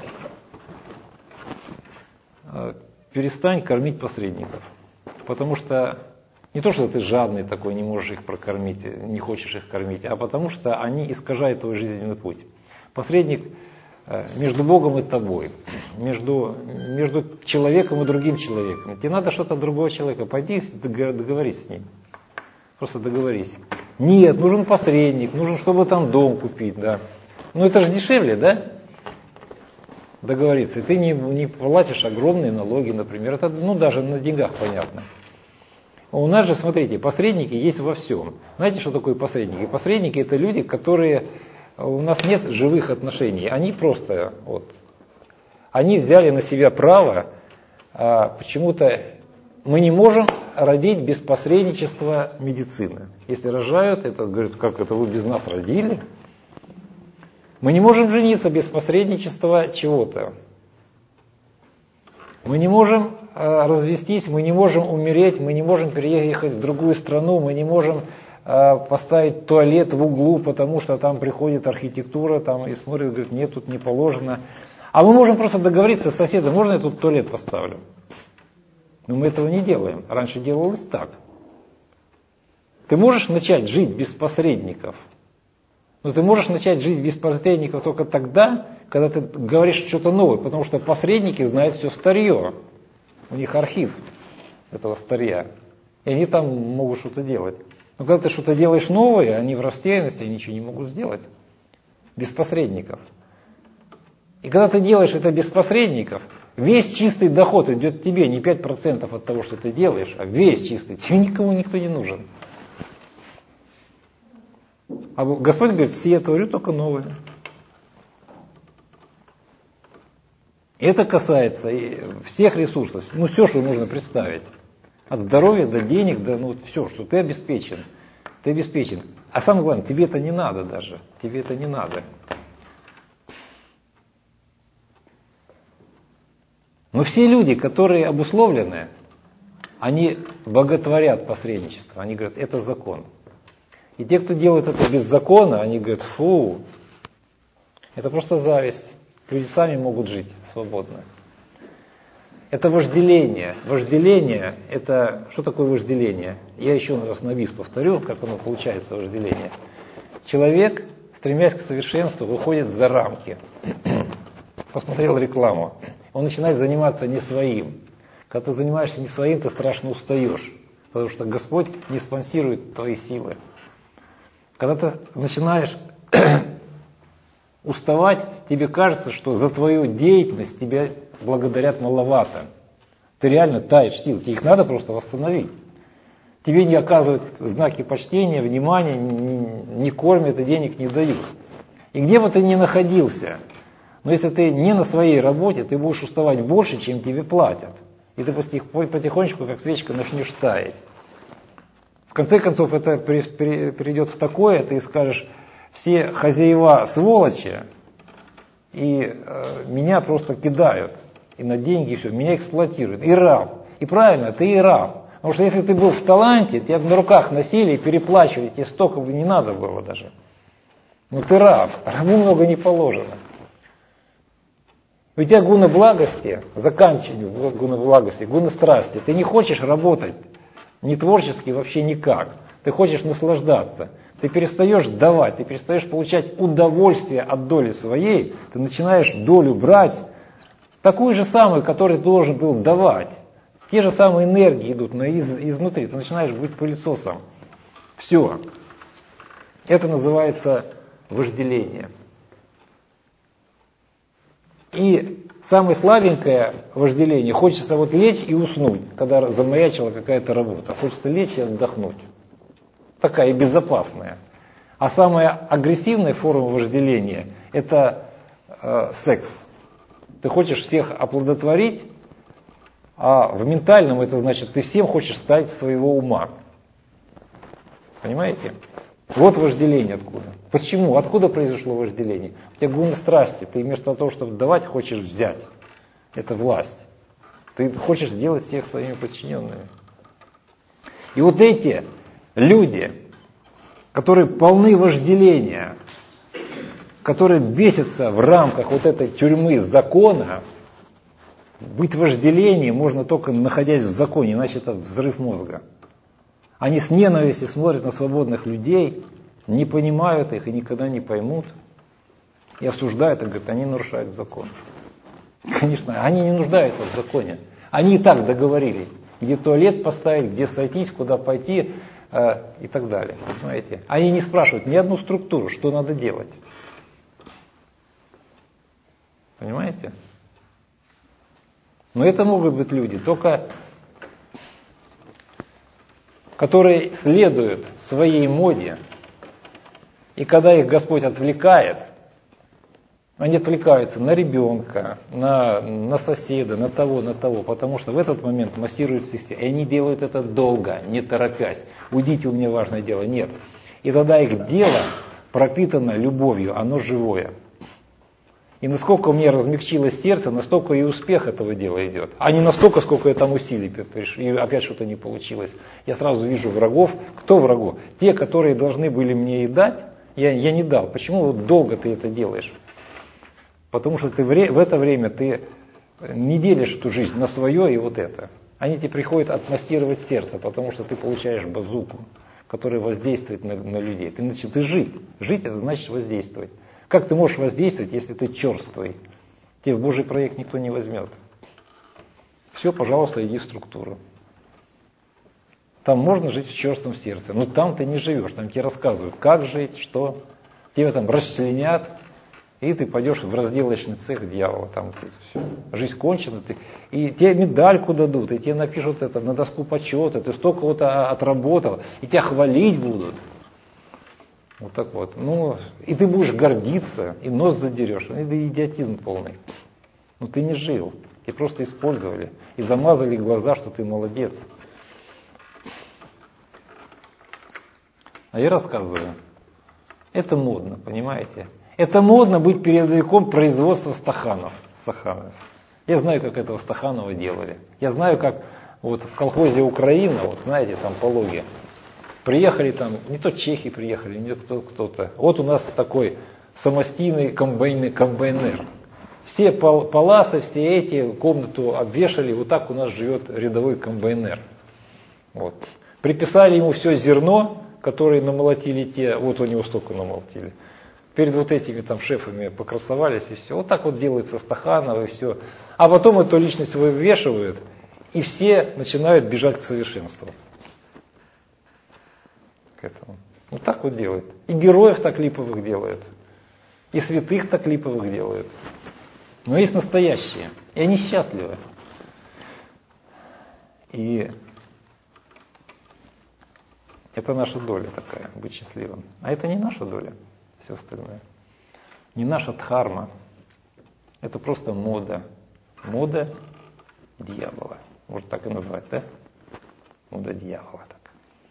перестань кормить посредников. Потому что не то, что ты жадный такой, не можешь их прокормить, не хочешь их кормить, а потому что они искажают твой жизненный путь. Посредник между Богом и тобой, между человеком и другим человеком. Тебе надо что-то другого человека, пойди договорись с ним. Просто договорись. Нет, нужен посредник, нужен, чтобы там дом купить, да. Ну это же дешевле, да? Договориться. И ты не платишь огромные налоги, например. Это, даже на деньгах понятно. У нас же, смотрите, посредники есть во всем. Знаете, что такое посредники? Посредники это люди, которые... У нас нет живых отношений. Они просто Они взяли на себя право, почему-то мы не можем родить без посредничества медицины. Если рожают, это говорят, как это вы без нас родили? Мы не можем жениться без посредничества чего-то. Мы не можем развестись, мы не можем умереть, мы не можем переехать в другую страну, мы не можем поставить туалет в углу, потому что там приходит архитектура там, и смотрит, говорит, нет, тут не положено. А мы можем просто договориться с соседом, можно я тут туалет поставлю? Но мы этого не делаем. Раньше делалось так. Ты можешь начать жить без посредников, но ты можешь начать жить без посредников только тогда, когда ты говоришь что-то новое, потому что посредники знают все старье. У них архив этого старья. И они там могут что-то делать. Но когда ты что-то делаешь новое, они в растерянности, они ничего не могут сделать. Без посредников. И когда ты делаешь это без посредников, весь чистый доход идет тебе, не 5% от того, что ты делаешь, а весь чистый. Тебе никому никто не нужен. А Господь говорит, все я творю только новое. Это касается всех ресурсов, все, что можно представить. От здоровья до денег, до все, что ты обеспечен. Ты обеспечен. А самое главное, тебе это не надо даже. Тебе это не надо. Но все люди, которые обусловлены, они боготворят посредничество. Они говорят, это закон. И те, кто делает это без закона, они говорят, фу, это просто зависть. Люди сами могут жить свободно. Это вожделение. Вожделение, это... Что такое вожделение? Я еще раз на бис повторю, как оно получается, вожделение. Человек, стремясь к совершенству, выходит за рамки. Посмотрел рекламу. Он начинает заниматься не своим. Когда ты занимаешься не своим, ты страшно устаешь. Потому что Господь не спонсирует твои силы. Когда ты начинаешь уставать, тебе кажется, что за твою деятельность тебя благодарят маловато. Ты реально таешь сил, тебе их надо просто восстановить. Тебе не оказывают знаки почтения, внимания, не кормят и денег не дают. И где бы ты ни находился, но если ты не на своей работе, ты будешь уставать больше, чем тебе платят. И ты потихонечку, как свечка, начнешь таять. В конце концов, это перейдет в такое, ты скажешь, все хозяева сволочи, и меня просто кидают, и на деньги все, меня эксплуатируют, и раб. И правильно, ты и раб. Потому что если ты был в таланте, тебя на руках носили и переплачивали, тебе столько бы не надо было даже. Но ты раб, рабу много не положено. У тебя гуна благости, заканчивание гуна благости, гуна страсти. Ты не хочешь работать не творчески вообще никак. Ты хочешь наслаждаться. Ты перестаешь давать, ты перестаешь получать удовольствие от доли своей. Ты начинаешь долю брать, такую же самую, которую ты должен был давать. Те же самые энергии идут изнутри. Ты начинаешь быть пылесосом. Все. Это называется вожделение. И самое слабенькое вожделение, хочется вот лечь и уснуть, когда замаячила какая-то работа. Хочется лечь и отдохнуть. Такая безопасная. А самая агрессивная форма вожделения – это секс. Ты хочешь всех оплодотворить, а в ментальном это значит, ты всем хочешь стать своего ума. Понимаете? Вот вожделение откуда. Почему? Откуда произошло вожделение? У тебя гуна страсти. Ты вместо того, чтобы давать, хочешь взять. Это власть. Ты хочешь сделать всех своими подчиненными. И вот эти люди, которые полны вожделения, которые бесятся в рамках вот этой тюрьмы закона, быть вожделением можно только находясь в законе, иначе это взрыв мозга. Они с ненавистью смотрят на свободных людей, не понимают их и никогда не поймут. И осуждают, и говорят, они нарушают закон. Конечно, они не нуждаются в законе. Они и так договорились, где туалет поставить, где сойтись, куда пойти и так далее. Понимаете? Они не спрашивают ни одну структуру, что надо делать. Понимаете? Но это могут быть люди, только которые следуют своей моде, и когда их Господь отвлекает, Они отвлекаются на ребенка, на соседа, на того, потому что в этот момент массируются все. И они делают это долго, не торопясь. Уйдите, у меня важное дело. Нет. И тогда их дело пропитано любовью, оно живое. И насколько у меня размягчилось сердце, настолько и успех этого дела идет. А не настолько, сколько я там усилий, и опять что-то не получилось. Я сразу вижу врагов. Кто врагов? Те, которые должны были мне и дать, я не дал. Почему вот долго ты это делаешь? Потому что ты в это время ты не делишь эту жизнь на свое и вот это. Они тебе приходят отмассировать сердце, потому что ты получаешь базуку, которая воздействует на людей. Ты жить. Жить это значит воздействовать. Как ты можешь воздействовать, если ты черствый? Тебе в Божий проект никто не возьмет. Все, пожалуйста, иди в структуру. Там можно жить в черством сердце, но там ты не живешь. Там тебе рассказывают, как жить, что. Тебя там расчленят, и ты пойдешь в разделочный цех дьявола. Там все, жизнь кончена. И тебе медальку дадут, и тебе напишут это на доску почета. Ты столько вот отработал, и тебя хвалить будут. Вот так вот. Ну, и ты будешь гордиться, и нос задерешь. Это идиотизм полный. Но ты не жил. Тебя просто использовали. И замазали глаза, что ты молодец. А я рассказываю. Это модно, понимаете? Это модно быть передовиком производства стаханов. Я знаю, как этого Стаханова делали. Я знаю, как вот в колхозе «Украина», вот знаете, там по Логе, приехали там, не то чехи приехали, не то кто-то. Вот у нас такой самостийный комбайнер. Все паласы, все эти, комнату обвешали, вот так у нас живет рядовой комбайнер. Вот. Приписали ему все зерно, которое намолотили те, вот у него столько намолотили. Перед вот этими там шефами покрасовались и все. Вот так вот делается Стаханов и все. А потом эту личность вывешивают, и все начинают бежать к совершенству. К этому. Вот так вот делают. И героев так липовых делают. И святых так липовых делают. Но есть настоящие. И они счастливы. И это наша доля такая, быть счастливым. А это не наша доля. Все остальное. Не наша дхарма. Это просто мода. Мода дьявола. Можно так и назвать, да? Мода дьявола. Так.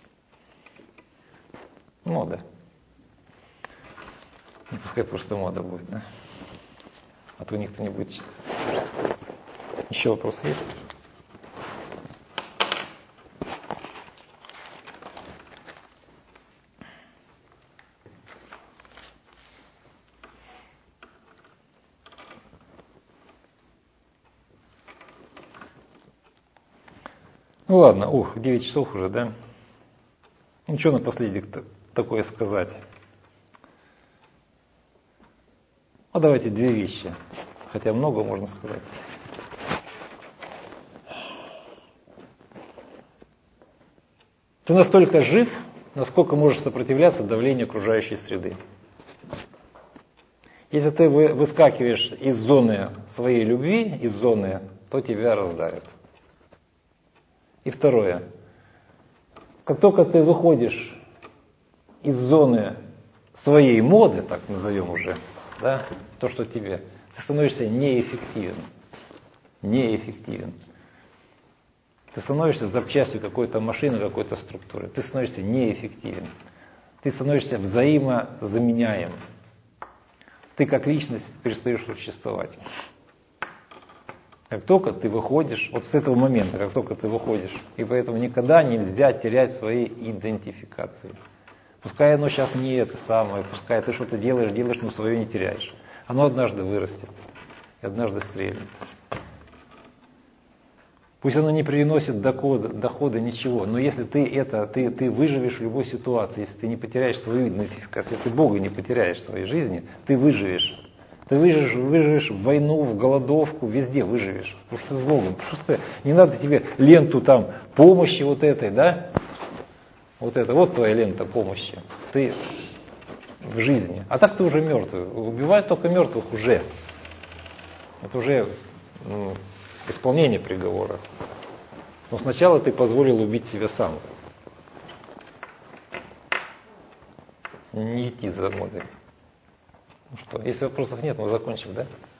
Мода. Ну, пускай просто мода будет, да? А то никто не будет читать. Еще вопрос есть? Ну ладно, 9 часов уже, да? Ну что напоследок такое сказать? Ну давайте 2 вещи, хотя много можно сказать. Ты настолько жив, насколько можешь сопротивляться давлению окружающей среды. Если ты выскакиваешь из зоны своей любви, из зоны, то тебя раздавят. И второе. Как только ты выходишь из зоны своей моды, так назовем уже, да, то, что тебе, ты становишься неэффективен. Неэффективен. Ты становишься запчастью какой-то машины, какой-то структуры. Ты становишься неэффективен. Ты становишься взаимозаменяем. Ты как личность перестаешь существовать. Как только ты выходишь, вот с этого момента, как только ты выходишь, и поэтому никогда нельзя терять свои идентификации. Пускай оно сейчас не это самое, пускай ты что-то делаешь, но свое не теряешь. Оно однажды вырастет, и однажды стрельнет. Пусть оно не приносит дохода ничего, но если ты выживешь в любой ситуации, если ты не потеряешь свою идентификацию, если ты Бога не потеряешь в своей жизни, ты выживешь. Ты выживешь в войну, в голодовку, везде выживешь. Потому что ты с Богом. Потому что не надо тебе ленту там помощи вот этой, да? Вот это, вот твоя лента помощи. Ты в жизни. А так ты уже мертвый. Убивают только мертвых уже. Это уже исполнение приговора. Но сначала ты позволил убить себя сам. Не идти за модой. Ну что, если вопросов нет, мы закончим, да?